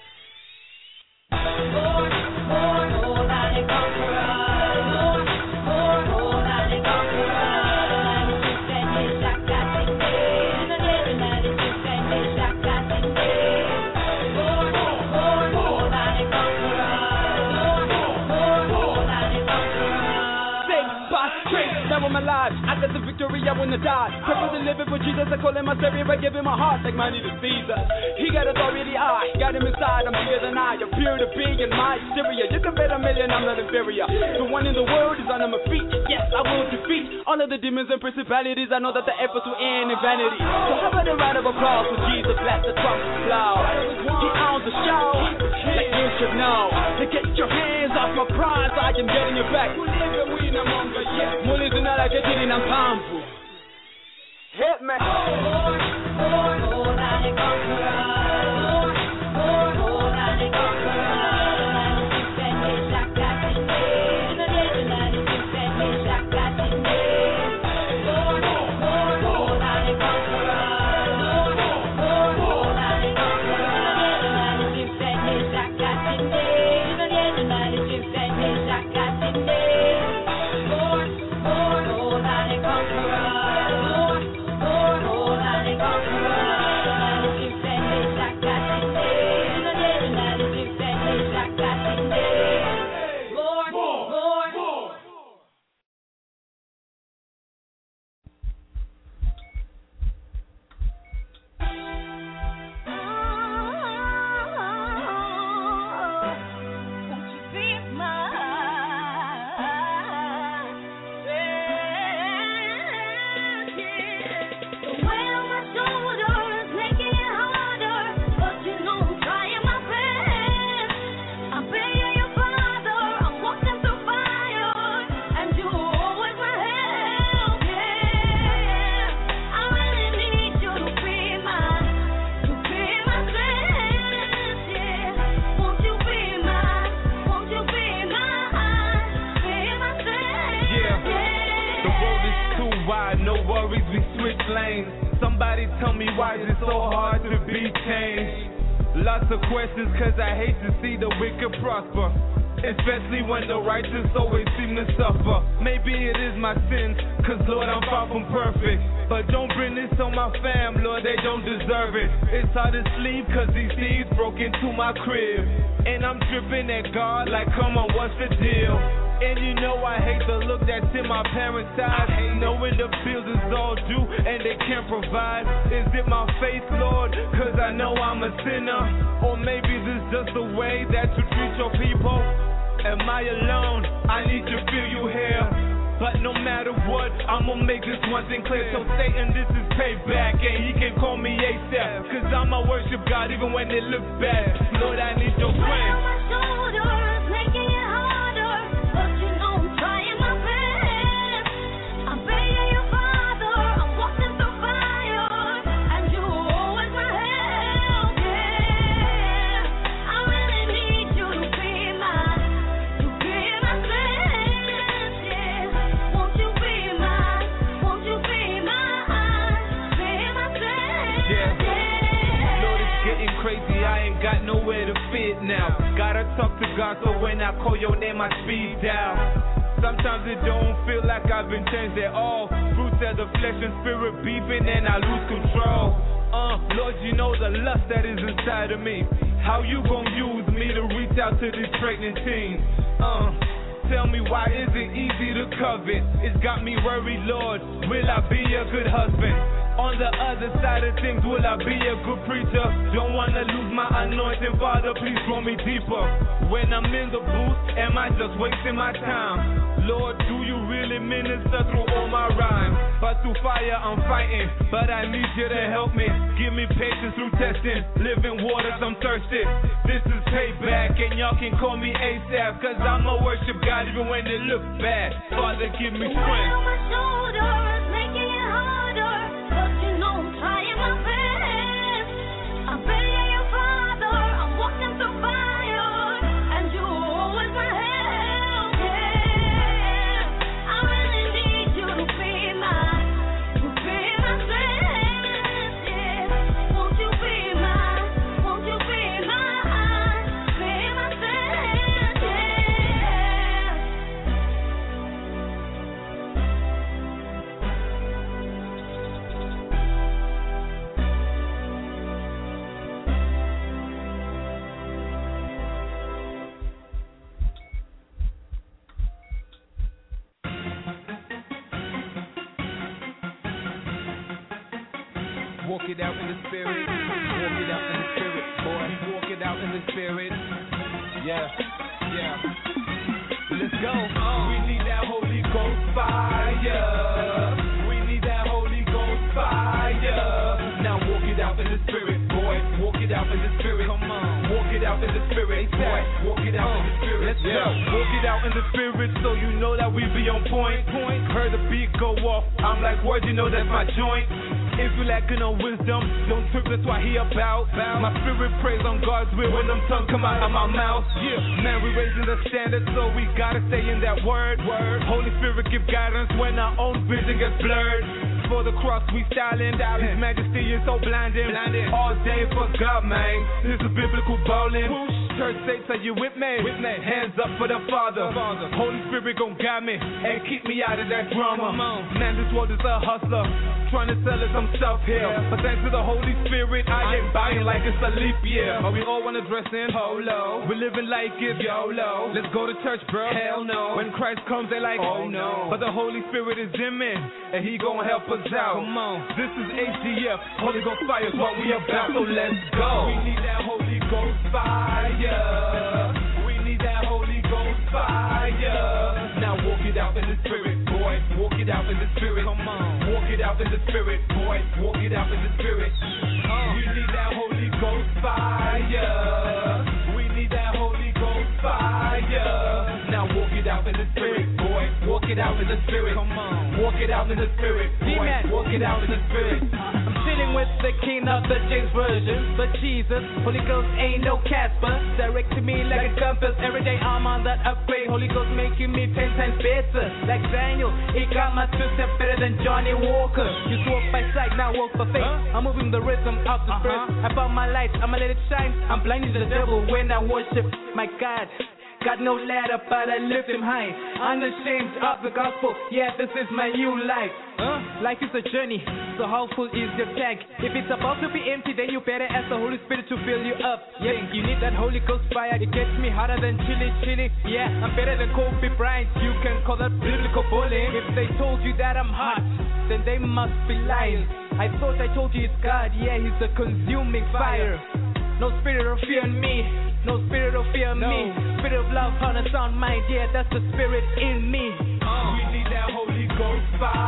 Lord, Lord, Lord, I'm a conqueror. Lord, Lord, Lord, I'm a conqueror. My life, I got the victory, I wanna die. Purpose in living for Jesus, I call him my savior, I give him my heart like money to Caesar. He got authority, I got him inside, I'm bigger than I. I'm pure to be in my exterior. You can bet a million, I'm not inferior. The one in the world is under my feet. Yes, I will defeat all of the demons and principalities. I know that the efforts will end in vanity. So how about a round of applause for Jesus, let the trumpet blow. He owns the show, like you should know. To get your hands off my prize, I am getting you back. Like a kid in a pampu. Hit me. Lord, Lord, Lord, I'm a conqueror. Lord, Lord, Lord, I'm a conqueror. The night is too finished, I got it there. The night is too finished, I got it there. Lord, Lord, Lord, I'm a conqueror. Lord, Lord, Lord, I'm a conqueror. The night is too finished, I got it there. The night is too finished, I got it there. Lord, Lord, Lord, I'm a conqueror. Lord, Lord, Lord, I'm a conqueror. The night is too finished, I got it there. The night is too finished, I got it there. Lord, Lord, Lord. Won't you be mine? Somebody tell me why is it so hard to be changed? Lots of questions cause I hate to see the wicked prosper, especially when the righteous always seem to suffer. Maybe it is my sin, cause Lord I'm far from perfect. But don't bring this on my fam, Lord, they don't deserve it. It's hard to sleep cause these thieves broke into my crib. And I'm tripping at God like come on, what's the deal? And you know I hate the look that's in my parents' eyes, knowing the bills is all due and they can't provide. Is it my faith, Lord? Cause I know I'm a sinner. Or maybe this is just the way that you treat your people. Am I alone? I need to feel you here. But no matter what, I'ma make this one thing clear. So Satan, this is payback, and he can call me ASAP. Cause I'ma worship God even when it looks bad. Lord, I need your strength. I fit now. Gotta talk to God, so when I call your name, I speed down. Sometimes it don't feel like I've been changed at all. Fruits of the flesh and spirit beefing, and I lose control. Uh, Lord, you know the lust that is inside of me. How you gon' use me to reach out to this pregnant teen? Uh, tell me, why is it easy to covet? It's got me worried, Lord. Will I be a good husband? On the other side of things, will I be a good preacher? Don't wanna lose my anointing, Father, please draw me deeper. When I'm in the booth, am I just wasting my time? Lord, do you really minister through all my rhymes? But through fire I'm fighting, but I need you to help me. Give me patience through testing, living waters I'm thirsty. This is payback, and y'all can call me ASAP, cause I'ma worship God even when it looks bad. Father, give me strength. My shoulders making it harder, but you know I'm trying my best. I'm begging your Father, I'm walking through fire, and you always my help. Yeah, I really need you to be my, to be my strength. Yeah, won't you be my, won't you be my, be my strength? Yeah. Walk it out in the spirit. Walk it out in the spirit, boy. Walk it out in the spirit. Yeah, yeah. Let's go. We need that Holy Ghost fire. We need that Holy Ghost fire. Now walk it out in the spirit, boy. Walk it out in the spirit. Come on. Walk it out in the spirit, boy. Walk it out in the spirit. Let's go. Walk it out in the spirit so you know that we be on point. Point. Heard the beat go off. I'm like, word, you know that's my joint. If you lacking on wisdom, don't trip, that's why he about. My spirit prays on God's will when them tongues come out of my mouth. Yeah, man, we raising the standard, so we gotta stay in that word. Word. Holy Spirit give guidance when our own vision gets blurred. For the cross we styling, His majesty is so blinding. blinding. All day for God, man. This is biblical bowling. Church saints, are you with me? with me? Hands up for the Father. Father. Holy Spirit gon' guide me and keep me out of that drama. Man, this world is a hustler, trying to sell us some stuff here. Yeah. But thanks to the Holy Spirit, I ain't buying like it's a leap year. But we all wanna dress in polo. We living like it's YOLO. Let's go to church, bro. Hell no. When Christ comes, they like, oh no. But the Holy Spirit is in me, and He gon' help us out. Come on. This is H D F. Holy Ghost fire is what we about, so let's go. We need that Holy Ghost fire. We need that Holy Ghost fire. Now walk it out in the spirit, boy. Walk it out in the spirit. Come on. Walk it out in the spirit, boy. Walk it out in the spirit. Uh. We need that Holy Ghost fire. We need that Holy Ghost fire. Now walk it out in the spirit, boy. Walk it out in the spirit. Come on. Walk it out in the spirit, boy. Walk it out in the spirit. I'm chilling with the king of the James Version, but Jesus, Holy Ghost ain't no Casper. Direct to me like a compass. Every day I'm on that upgrade. Holy Ghost making me ten times better. Like Daniel, he got my two steps better than Johnny Walker. Used to walk by sight, now walk by faith. Huh? I'm moving the rhythm of the spirit. Uh-huh. I found my light, I'ma let it shine. I'm blinding the devil when I worship my God. Got no ladder, but I lift him high. Unashamed of the gospel, yeah, this is my new life. Huh? Life is a journey, so how full is your tank? If it's about to be empty, then you better ask the Holy Spirit to fill you up. Yeah, you need that Holy Ghost fire. It gets me hotter than chili chili. Yeah, I'm better than Kobe Bryant. You can call that biblical bullying. If they told you that I'm hot, then they must be lying. I thought I told you it's God. Yeah, He's a consuming fire. No spirit of fear in me. No spirit of fear in no. me. Spirit of love, heart, and sound mind. Yeah, that's the spirit in me. Uh, we need that Holy Ghost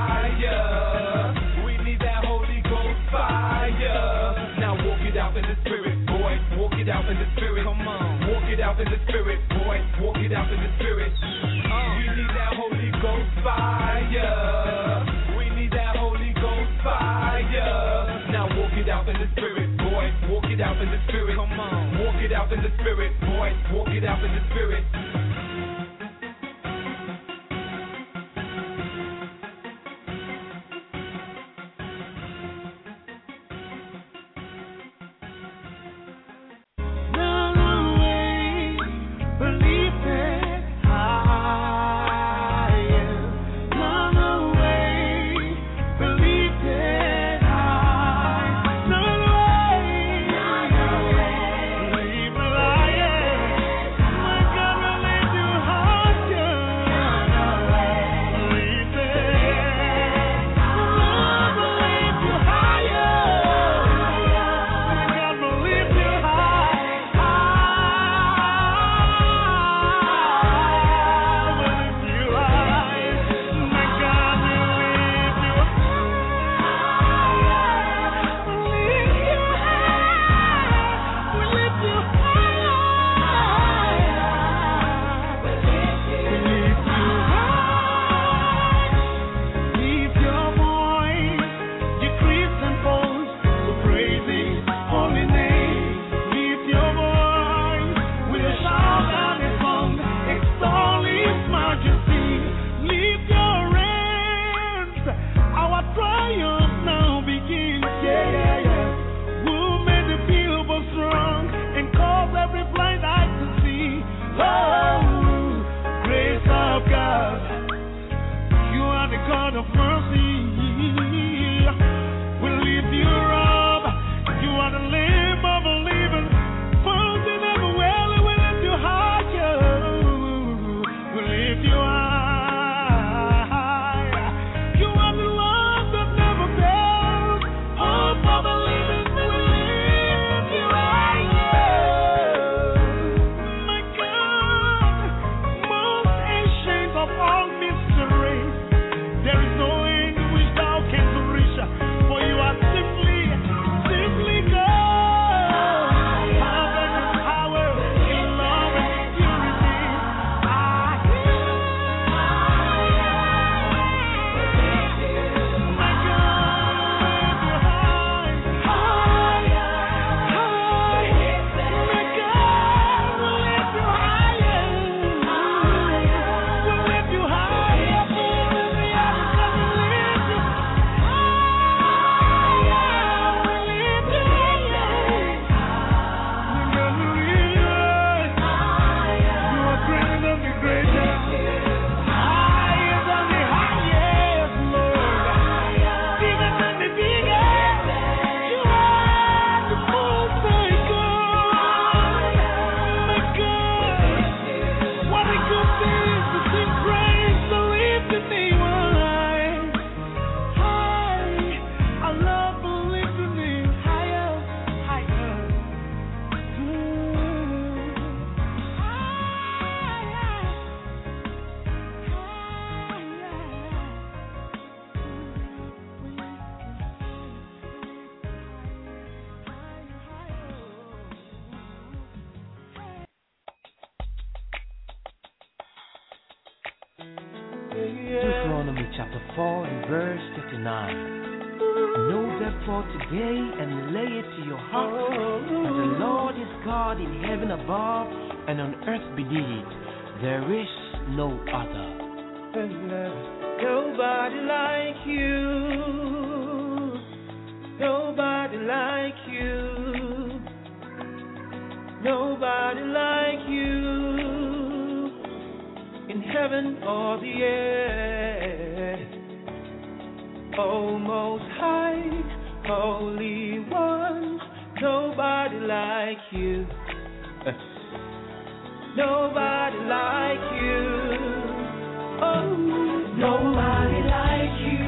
fire. We need that Holy Ghost fire. Now walk it out in the spirit, boy. Walk it out in the spirit. Come on. Walk it out in the spirit, boy. Walk it out in the spirit. Uh, we need that Holy Ghost fire. We need that Holy Ghost fire. Now walk it out in the spirit, boy. Walk it out in the spirit. Come on. Walk it out in the spirit, boy. Walk it out in the spirit. No, no, God of mercy. We lift you up. You are the Lamb of believers. First and everywhere, we lift you higher. We lift you high. You are the love that never fails. Oh, for believing, we lift you higher. My God, most ancient of all mysteries, there is no end which thou canst reach, for you are simply, simply God. Power and power, in love and purity. I hear, my God, you high, higher, high, my God, we lift you higher, we lift you higher, above every other God, we lift you higher, we lift you higher, you are greater than the greatest, higher than the highest, Lord, bigger than the biggest, you are the most high God, my God. What a good thing to sing praise, to lift the name high. High, I love to lift the name higher, higher. Deuteronomy chapter four and verse thirty-nine. Know therefore today and lay it to your heart that the Lord is God in heaven above and on earth beneath. There is no other. Nobody like you. Nobody like you. Nobody like you. In heaven or the earth. Oh, most high, holy one. Nobody like you. Nobody like you. Oh, nobody like you.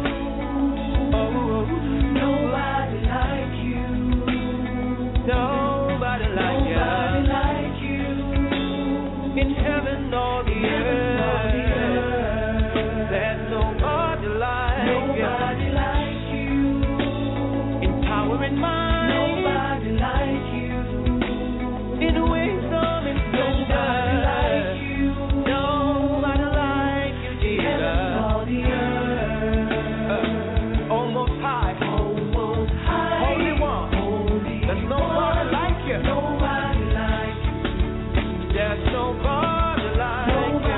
Oh, nobody like you. Nobody like you. Nobody like you. In heaven or the earth. There's nobody like you. Nobody like you. In power and might. Nobody like you. In wisdom and splendor. Nobody like you, Jesus. Almost high, almost high, Holy One. There's nobody like you. Nobody like you. There's nobody like you.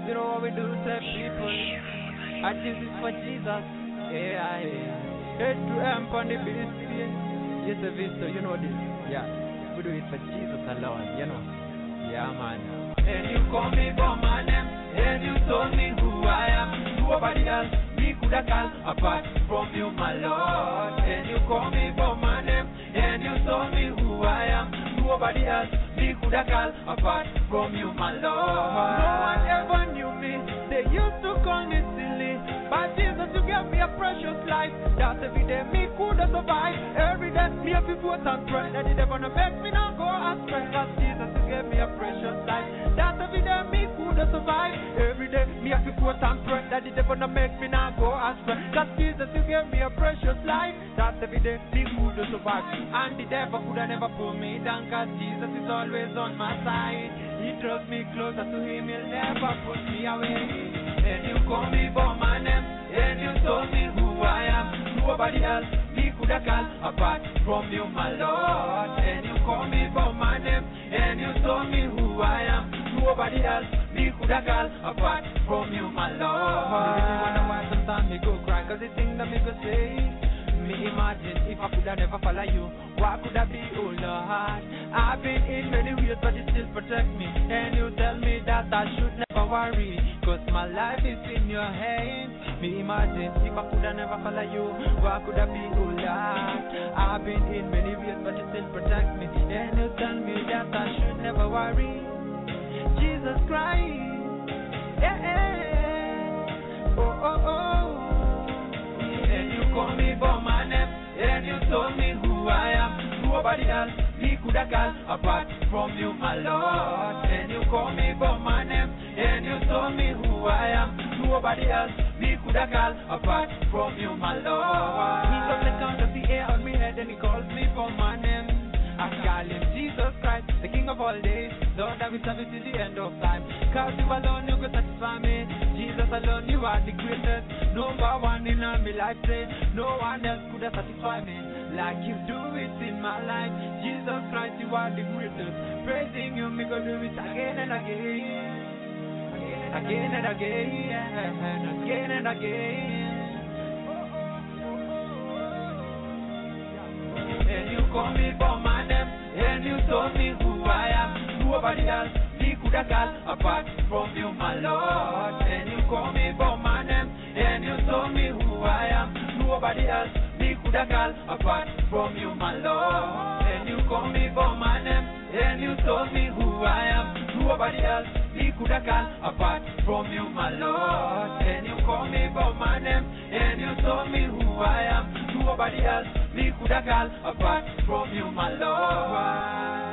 You know what we do to people. I this is for Jesus. Yeah, yeah. Head to amp on the beast. Yes, a Vista, you know this. Yeah. We do it for Jesus alone, you know. Yeah, man. And you call me by my name, and you told me who I am. Nobody else me could have called apart from you, my Lord. And you call me by my name, and you told me who I am. Nobody else me could have called apart from you, my Lord. No one ever knew me. They used to call me silly, but Jesus, you gave me a precious life. That every day me could have survived. Every day me have to put and pray that it never gonna make me not go astray. Cause Jesus, you gave me a precious life. That every day me could have survived. Every day me have to put and pray that it never gonna make me not go astray. Cause Jesus, you gave me a precious life. That every day me could have survived. And the devil could have never pull me down. Cause Jesus is always on my side. He draws me closer to him. He'll never put me away. And you call me by my name, and you told me who I am. Nobody else me could have called apart from you, my Lord. And you call me by my name, and you told me who I am. Nobody else me could have called apart from you, my Lord. I really wonder why sometimes me go cry, cause the thing that me go say. Me imagine if I could have never follow you, what could I be, oh Lord? I've been in many ways, but you still protect me. And you tell me that I should never worry, cause my life is in your hands. Me imagine if I could have never follow you, what could I be, oh Lord? I've been in many ways, but you still protect me. And you tell me that I should never worry. Jesus Christ, yeah, yeah. Oh, oh, oh. And you call me by my name, and you told me who I am. Nobody else me could have called apart from you, my Lord. And you call me by my name, and you told me who I am. Nobody else me could have called apart from you, my Lord. He took the count of the air on my head, and he calls me by my name. I call him Jesus Christ, the King of all days. Lord, I will serve you till the end of time. Cause you alone, you could satisfy me. Jesus alone, you are the greatest. Number one in all my life, say. No one else could have satisfied me like you do it in my life. Jesus Christ, you are the greatest. Praising you, me go do it again and again. Again and again, and again and again. And you call me by my name, and you told me who I am. Nobody else me could have called apart from you, my Lord. And you call me by my name, and you told me who I am. Nobody else me could have called apart from you, my Lord. And you call me by my name, and you told me who I am. Nobody else me could have called apart from you, my Lord. And you call me by my name, and you told me who I am. Nobody else me could have called apart from you, my Lord.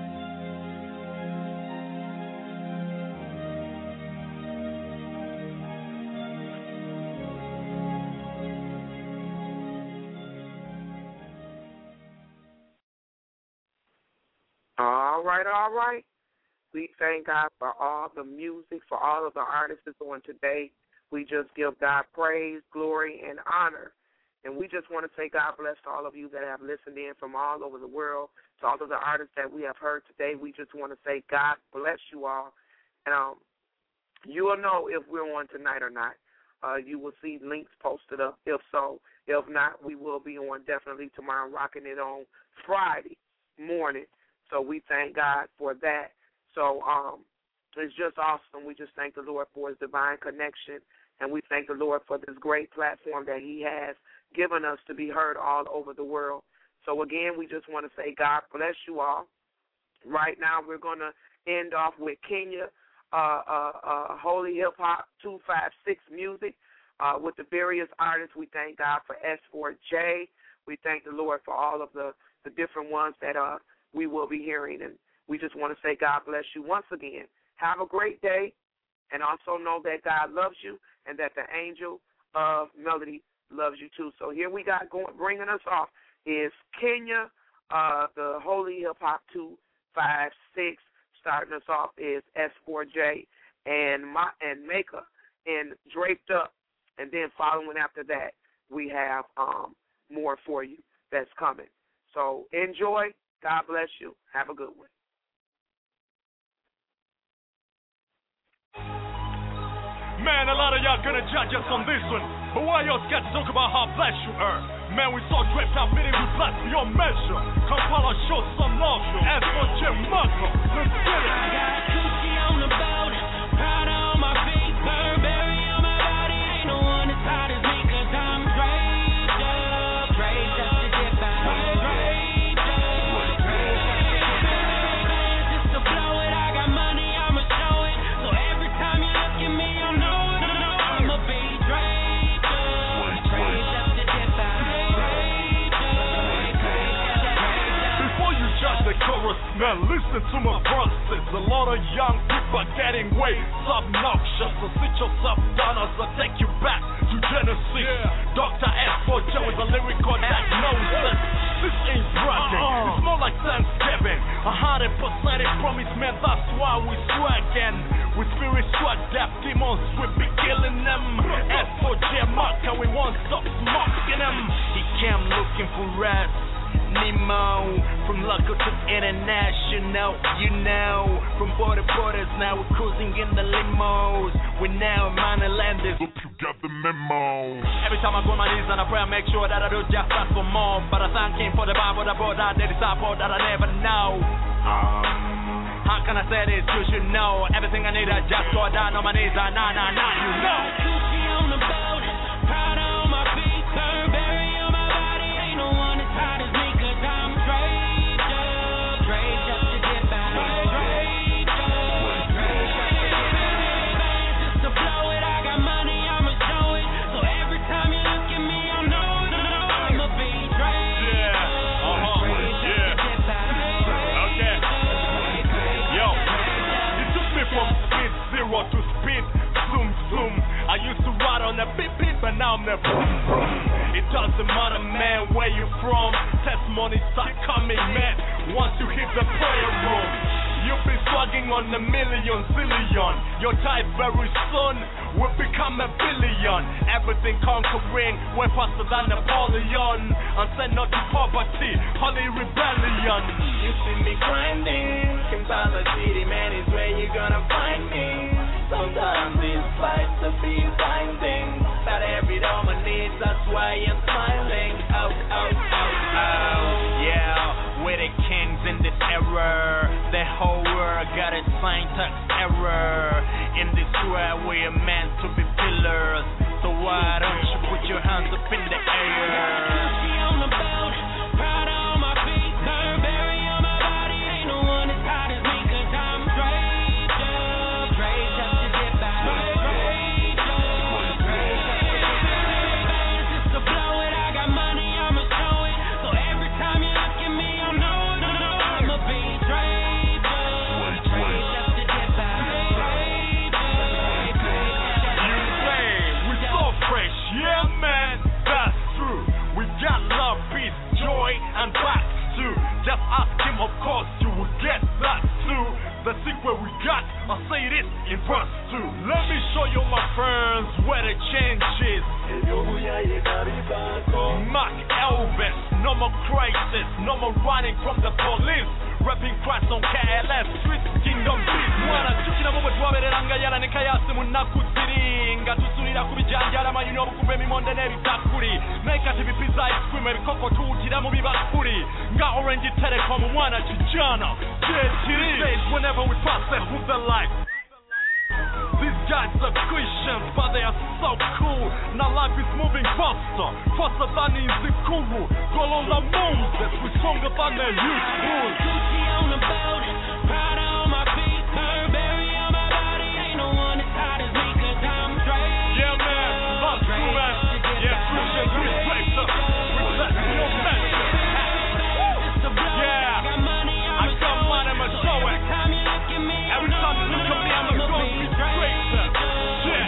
All right, all right. We thank God for all the music, for all of the artists on today. We just give God praise, glory, and honor. And we just want to say God bless to all of you that have listened in from all over the world, to all of the artists that we have heard today. We just want to say God bless you all. And um, you will know if we're on tonight or not. Uh, you will see links posted up. If so, if not, we will be on definitely tomorrow, rocking it on Friday morning. So we thank God for that. So um, it's just awesome. We just thank the Lord for his divine connection, and we thank the Lord for this great platform that he has given us to be heard all over the world. So, again, we just want to say God bless you all. Right now we're going to end off with Kenya, uh, uh, uh, Holy Hip Hop two five six music uh, with the various artists. We thank God for S four J. We thank the Lord for all of the, the different ones that uh, we will be hearing, and we just want to say God bless you once again. Have a great day, and also know that God loves you and that the angel of melody loves you too. So here we got going, bringing us off is Kenya, uh, the Holy Hip Hop two five six. Starting us off is S four J and my and Maker and Draped Up, and then following after that we have um, more for you that's coming. So enjoy. God bless you. Have a good one. Man, a lot of y'all gonna judge us on this one, but why y'all scared to talk about how blessed you are? Man, we saw draped out meeting with blessed beyond measure. Kampala show some love, as for Jim Marco. Let's get it. I got Gucci on the belt, Prada on my feet, Burberry on my body. Ain't no one as hot as me, cause I'm draped up, draped up to dip out, draped up, draped up to dip out. Just to blow it, I got money, I'ma show it. So every time you look at me, you know it, you know I'ma be draped up, draped up to dip out. Before you judge the chorus, man, listen to my verses. A lot of young people are getting way obnoxious. So sit yourself down as I take you back to Genesis. Yeah. Doctor S four J with a lyrical diagnosis. This ain't bragging, uh-uh. It's more like Thanksgiving. A hundred percent it promise, man, that's why we swaggin'. With spirit swag, deaf demons, we be killing them. S four J Marco, we won't stop smoking them. He came looking for rest. Nemo, from local to international, you know. From border borders, now we're cruising in the limos. We're now in Monolanders. Hope you got the memo. Every time I go on my knees and I pray, I make sure that I do just that for more. But I thank him for the Bible that brought out the disciple that I never know. Um, how can I say this? You should know. Everything I need, I just go down on my knees and nah, nah, nah, you know. Gucci on the belt, Prada on my feet, Burberry on my body. Ain't no one as hot as me. I'm draped up, draped up to dip out, draped up, draped up to dip out. Just to blow it, I got money, I'ma show it. So every time you look at me, I know, I'ma be draped yeah. up, uh-huh. draped yeah. up to dip out. Okay. Yo, it took me from speed zero to speed zoom zoom. I used to ride on a beep beep, but now I'm the boom boom. It doesn't matter, man, where you from. Testimonies start coming, man, once you hit the prayer room. You'll be swagging on a million, zillion. Your type very soon will become a billion. Everything conquering, way faster than Napoleon. And send not to poverty, holy rebellion. You see me grinding, Kampala City, man, is where you gonna find me. Sometimes it's like to be finding, but every day on my knees, that's why I'm smiling. Oh, oh, oh, oh. Yeah, we're the kings in this era. The whole world got a syntax error. In this world, we are meant to be pillars. So why don't you put your hands up in the air? Gucci on the belt, Prada on my feet, Burberry on my body. Ain't no one as hot as me, cause I'm draped up, draped up to dip out, draped up, draped up to dip out. Just to blow it, I got money, I'ma show it. So every time you look at me, I know, I'ma be draped up, draped up to dip out, draped up, draped up. You say we so fresh, yeah, man, that's true. We got love, peace, joy, and back too. Just ask him, of course, you will get that too. The secret we got, I'll say this in verse two. Let me show you, my friends, where the change is. Mark Elvis, no more crisis, no more running from the police. Rapping Christ on K L S, Street Kingdom Beat. Mwana chukina mwe twabereranga yala nekayasi munakuziringa tusunira kubijanjala mayuno obukuba emimonde n'ebitakuli naikati bipiza ice cream ebikoko tuwutira mu bibakuli nga Orange Telecom mwana kijana kyekiri whenever we pass it with the light. These guys are Christians, but they are so cool. Now life is moving faster, faster than Nzikuru. Golonda Moses, we're stronger than the youth school. Gucci on the belt, Prada on my feet, Burberry on my body. Ain't no one as hot as me, cause I'm draped. Yeah, man, that's true, man. Yeah, Christians, we draped up. We bless your man. Yeah, I got money, I'ma show it. Every time you look at me, every time you look at me, I'm gonna go be straight up. Yeah.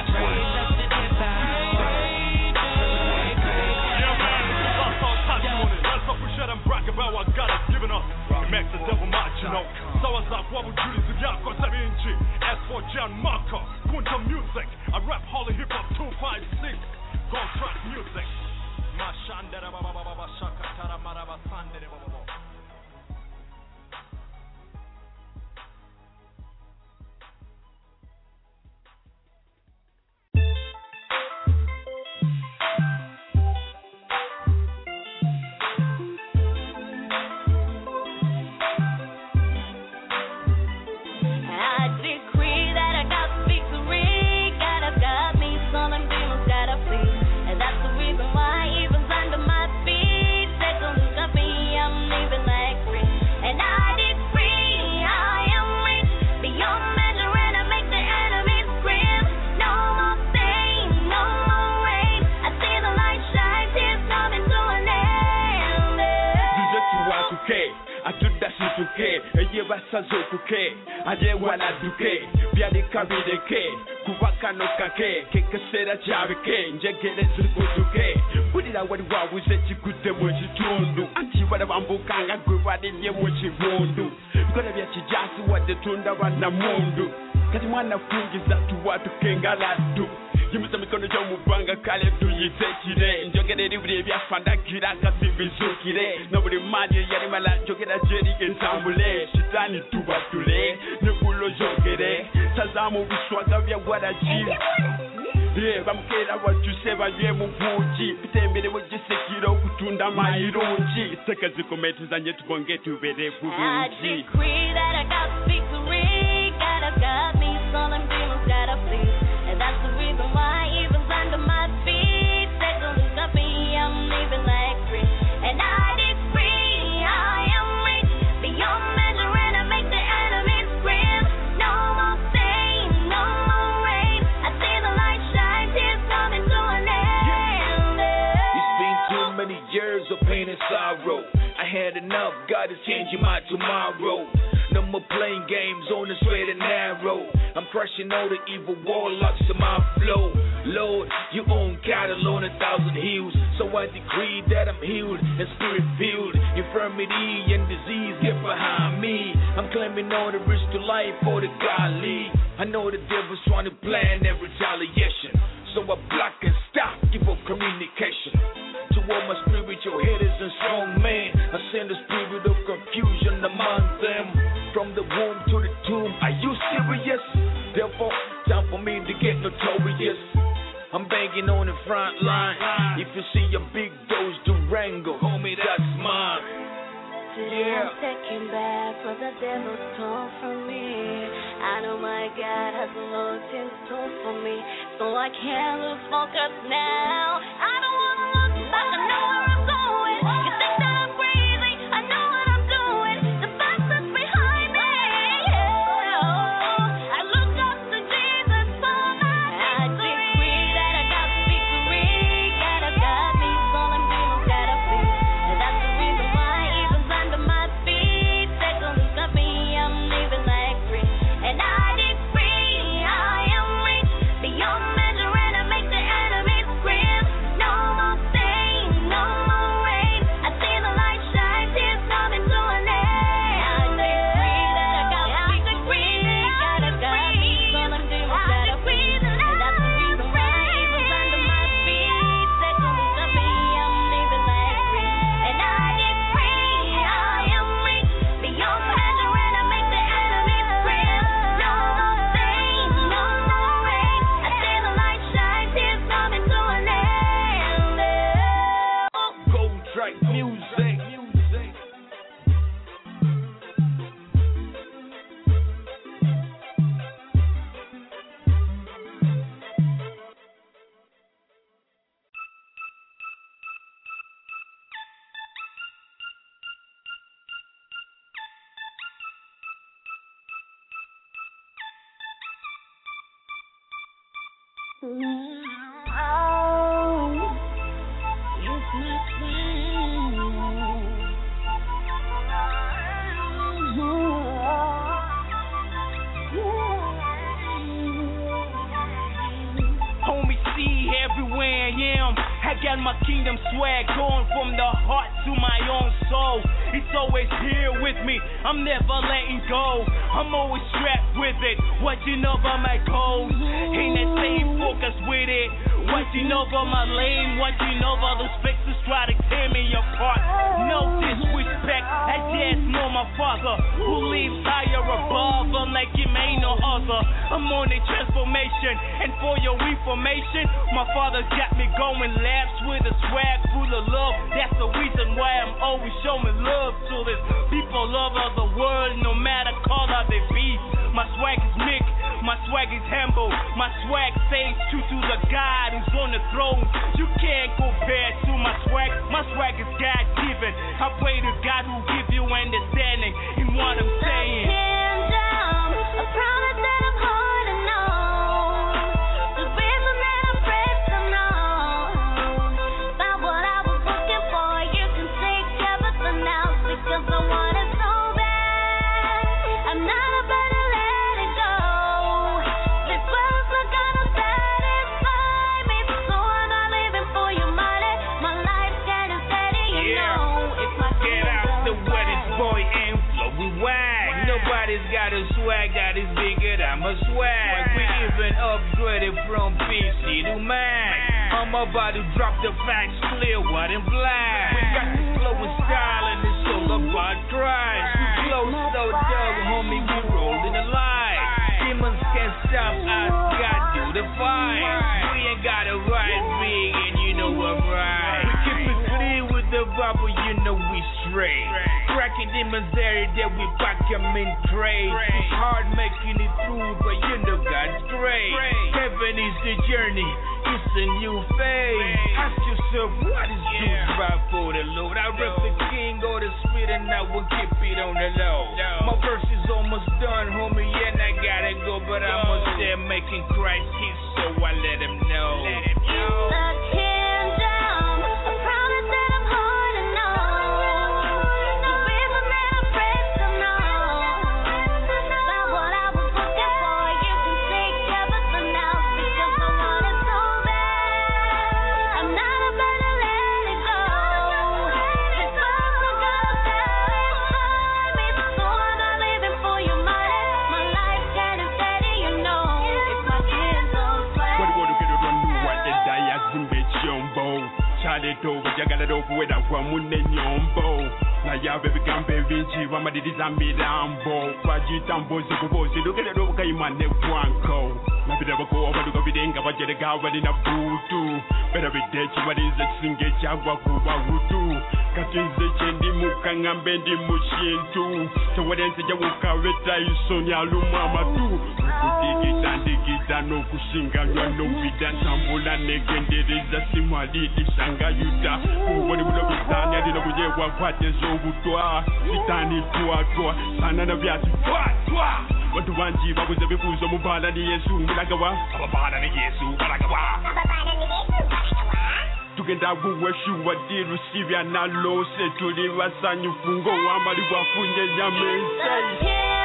Yeah, man, that's all testimony. Let's not push it and brag about what God has given us. It makes the devil mad, you know. So I was like, what would you do to Yako seven G? S four J Marco, Kunta Music. I rap holy hip hop two five six. Gold track music. Mashandera baba baba shakatara maraba sandere baba. atudasituke eye basazokuke aje waladuke byadikabireke kuba kano kake kekesera kyabike njegere zikutuke bulira wali wabuze kikutte mu kitundu anti bala bambukanga gwe balibye mu kibundu bikola bya kijasi wadde tunda bannamundu kati mwana fungiza tuwatuke ngaladdu yimisa mikono gy'omubanga kale tuyitekire njogera eribuli ebyafandagira kasimbizukire nobuli mani yalimala njogera gyeri entambule shitani tubatule negulo jogere sazamu biswaga bya waragi bamukera wajuse bajye mu buki bitembere bugisekiro okutunda mayirungi seka zikometi zanye tubonge tubere bulungi got me, all I'm demons gotta flee. And that's the reason why evil's under my feet. They don't look at me, I'm living like free. And I decree I am rich beyond measure, and I make the enemies scream. No more pain, no more rain. I see the light shine, tears coming to an end. It's been too many years of pain and sorrow. I had enough, God is changing my tomorrow. No more playing games on the straight and narrow. I'm crushing all the evil warlocks in my flow. Lord, you own cattle on a thousand hills. So I decree that I'm healed and spirit filled. Infirmity and disease get behind me. I'm claiming all the risk to life for the godly. I know the devil's trying to plan their retaliation. So I block and stop evil communication. To all my spiritual hitters and strong men, I send a spirit of confusion among them. From the womb to the tomb, are you serious? Therefore, time for me to get notorious. I'm banging on the front line. If you see a big dose Durango, homie, that's mine. Yeah. I'm taking back what the devil stole from me. I know my God has a lot in store for me, so I can't lose focus now. I don't wanna look back, I know where I'm going. You think that I'm crazy? I know what I'm doing. The fact that's behind me. I look up to Jesus for my victory. I decree that I got victory. God has got me, so I'm demons gotta flee. And that's the reason why evil's under my feet. Take a look at me, I'm living like free. And I decree I am rich beyond measure, and I make the enemies scream. No more pain, no more rain. I see the light shine, tears coming to an end. I decree that I got victory. God has got me, so I'm demons gotta flee. And that's the reason why evil's under my feet. Take a look at me, I'm living like free. And I decree I am rich beyond measure, and I make the enemies scream. No more pain, no more rain. I see the light shine, tears coming to an end. Gold track music. Homie, see everywhere I am. I got my kingdom swag going from the heart to my own soul. It's always here with me, I'm never letting go. I'm always strapped with it, watching over my goals. Ain't that same focus with it, watching over my lane, watching over those fixers try to tear me apart. No disrespect, I just know my father who lives higher above. I'm like him, ain't no other. I'm on a transformation, and for your information, my father got me going laps with a swag full of love. That's the reason why I'm always showing love to this people all over the world, no matter color they be. My swag is Mick, my swag is humble, my swag stays true to the God who's on the throne. You can't compare to my swag, my swag is God given. I pray to God who give you understanding in what I'm saying. Hands down, a promise that I'm holding on. The reason that I'm pressing on. About what I was looking for, you can take everything else because I wanna. Nobody's got a swag that is bigger than my swag. We even upgraded from P C to Mac. I'm about to drop the facts clear, white and black. We got the flow and style and it's all about Christ. We flow so dope, homie, we rollin' the light. Demons can't stop us, God do the fight. We ain't got a right big and you know I'm right. We keep it clear with the bubble, you know we straight. Cracking demons every day, we pack 'em in crates. It's hard making it through, but you know God's great. Heaven is the journey, it's a new phase. Ask yourself, what is Juice about for the Lord? I rep the king or the spirit and I will keep it on the low. My verse is almost done, homie, and I gotta go, but I'm up there making Christ hit, so I let him know. Let him know. Jagala dogo weda kwa mune nyombo na yabe bigambe vinci wamadiriza mirambo kwa jitambozi kubozi dukele dogo kaimane kwanko na bidaba ko abaduka bidenga bajere gawali na butu bera bidechi wadize singe chagwa kuba hutu katinze chendi mukanga mbendi mushintu tawadense jawuka weta isonya lumama tu kudigita ndigita no kushinga no bida tambula negendereza simwalidi sanga yuta ubone bulo bitanya dino bujewa kwate zobutwa sitani twa twa sana na byati twa twa Watu wanji babuze bifuzo mubala ni Yesu mulagawa ababana ni Yesu balagawa ababana ni Yesu balagawa tugenda buweshu wadiru sivya nalo setuli wasanyu fungo amali wafunye nyame say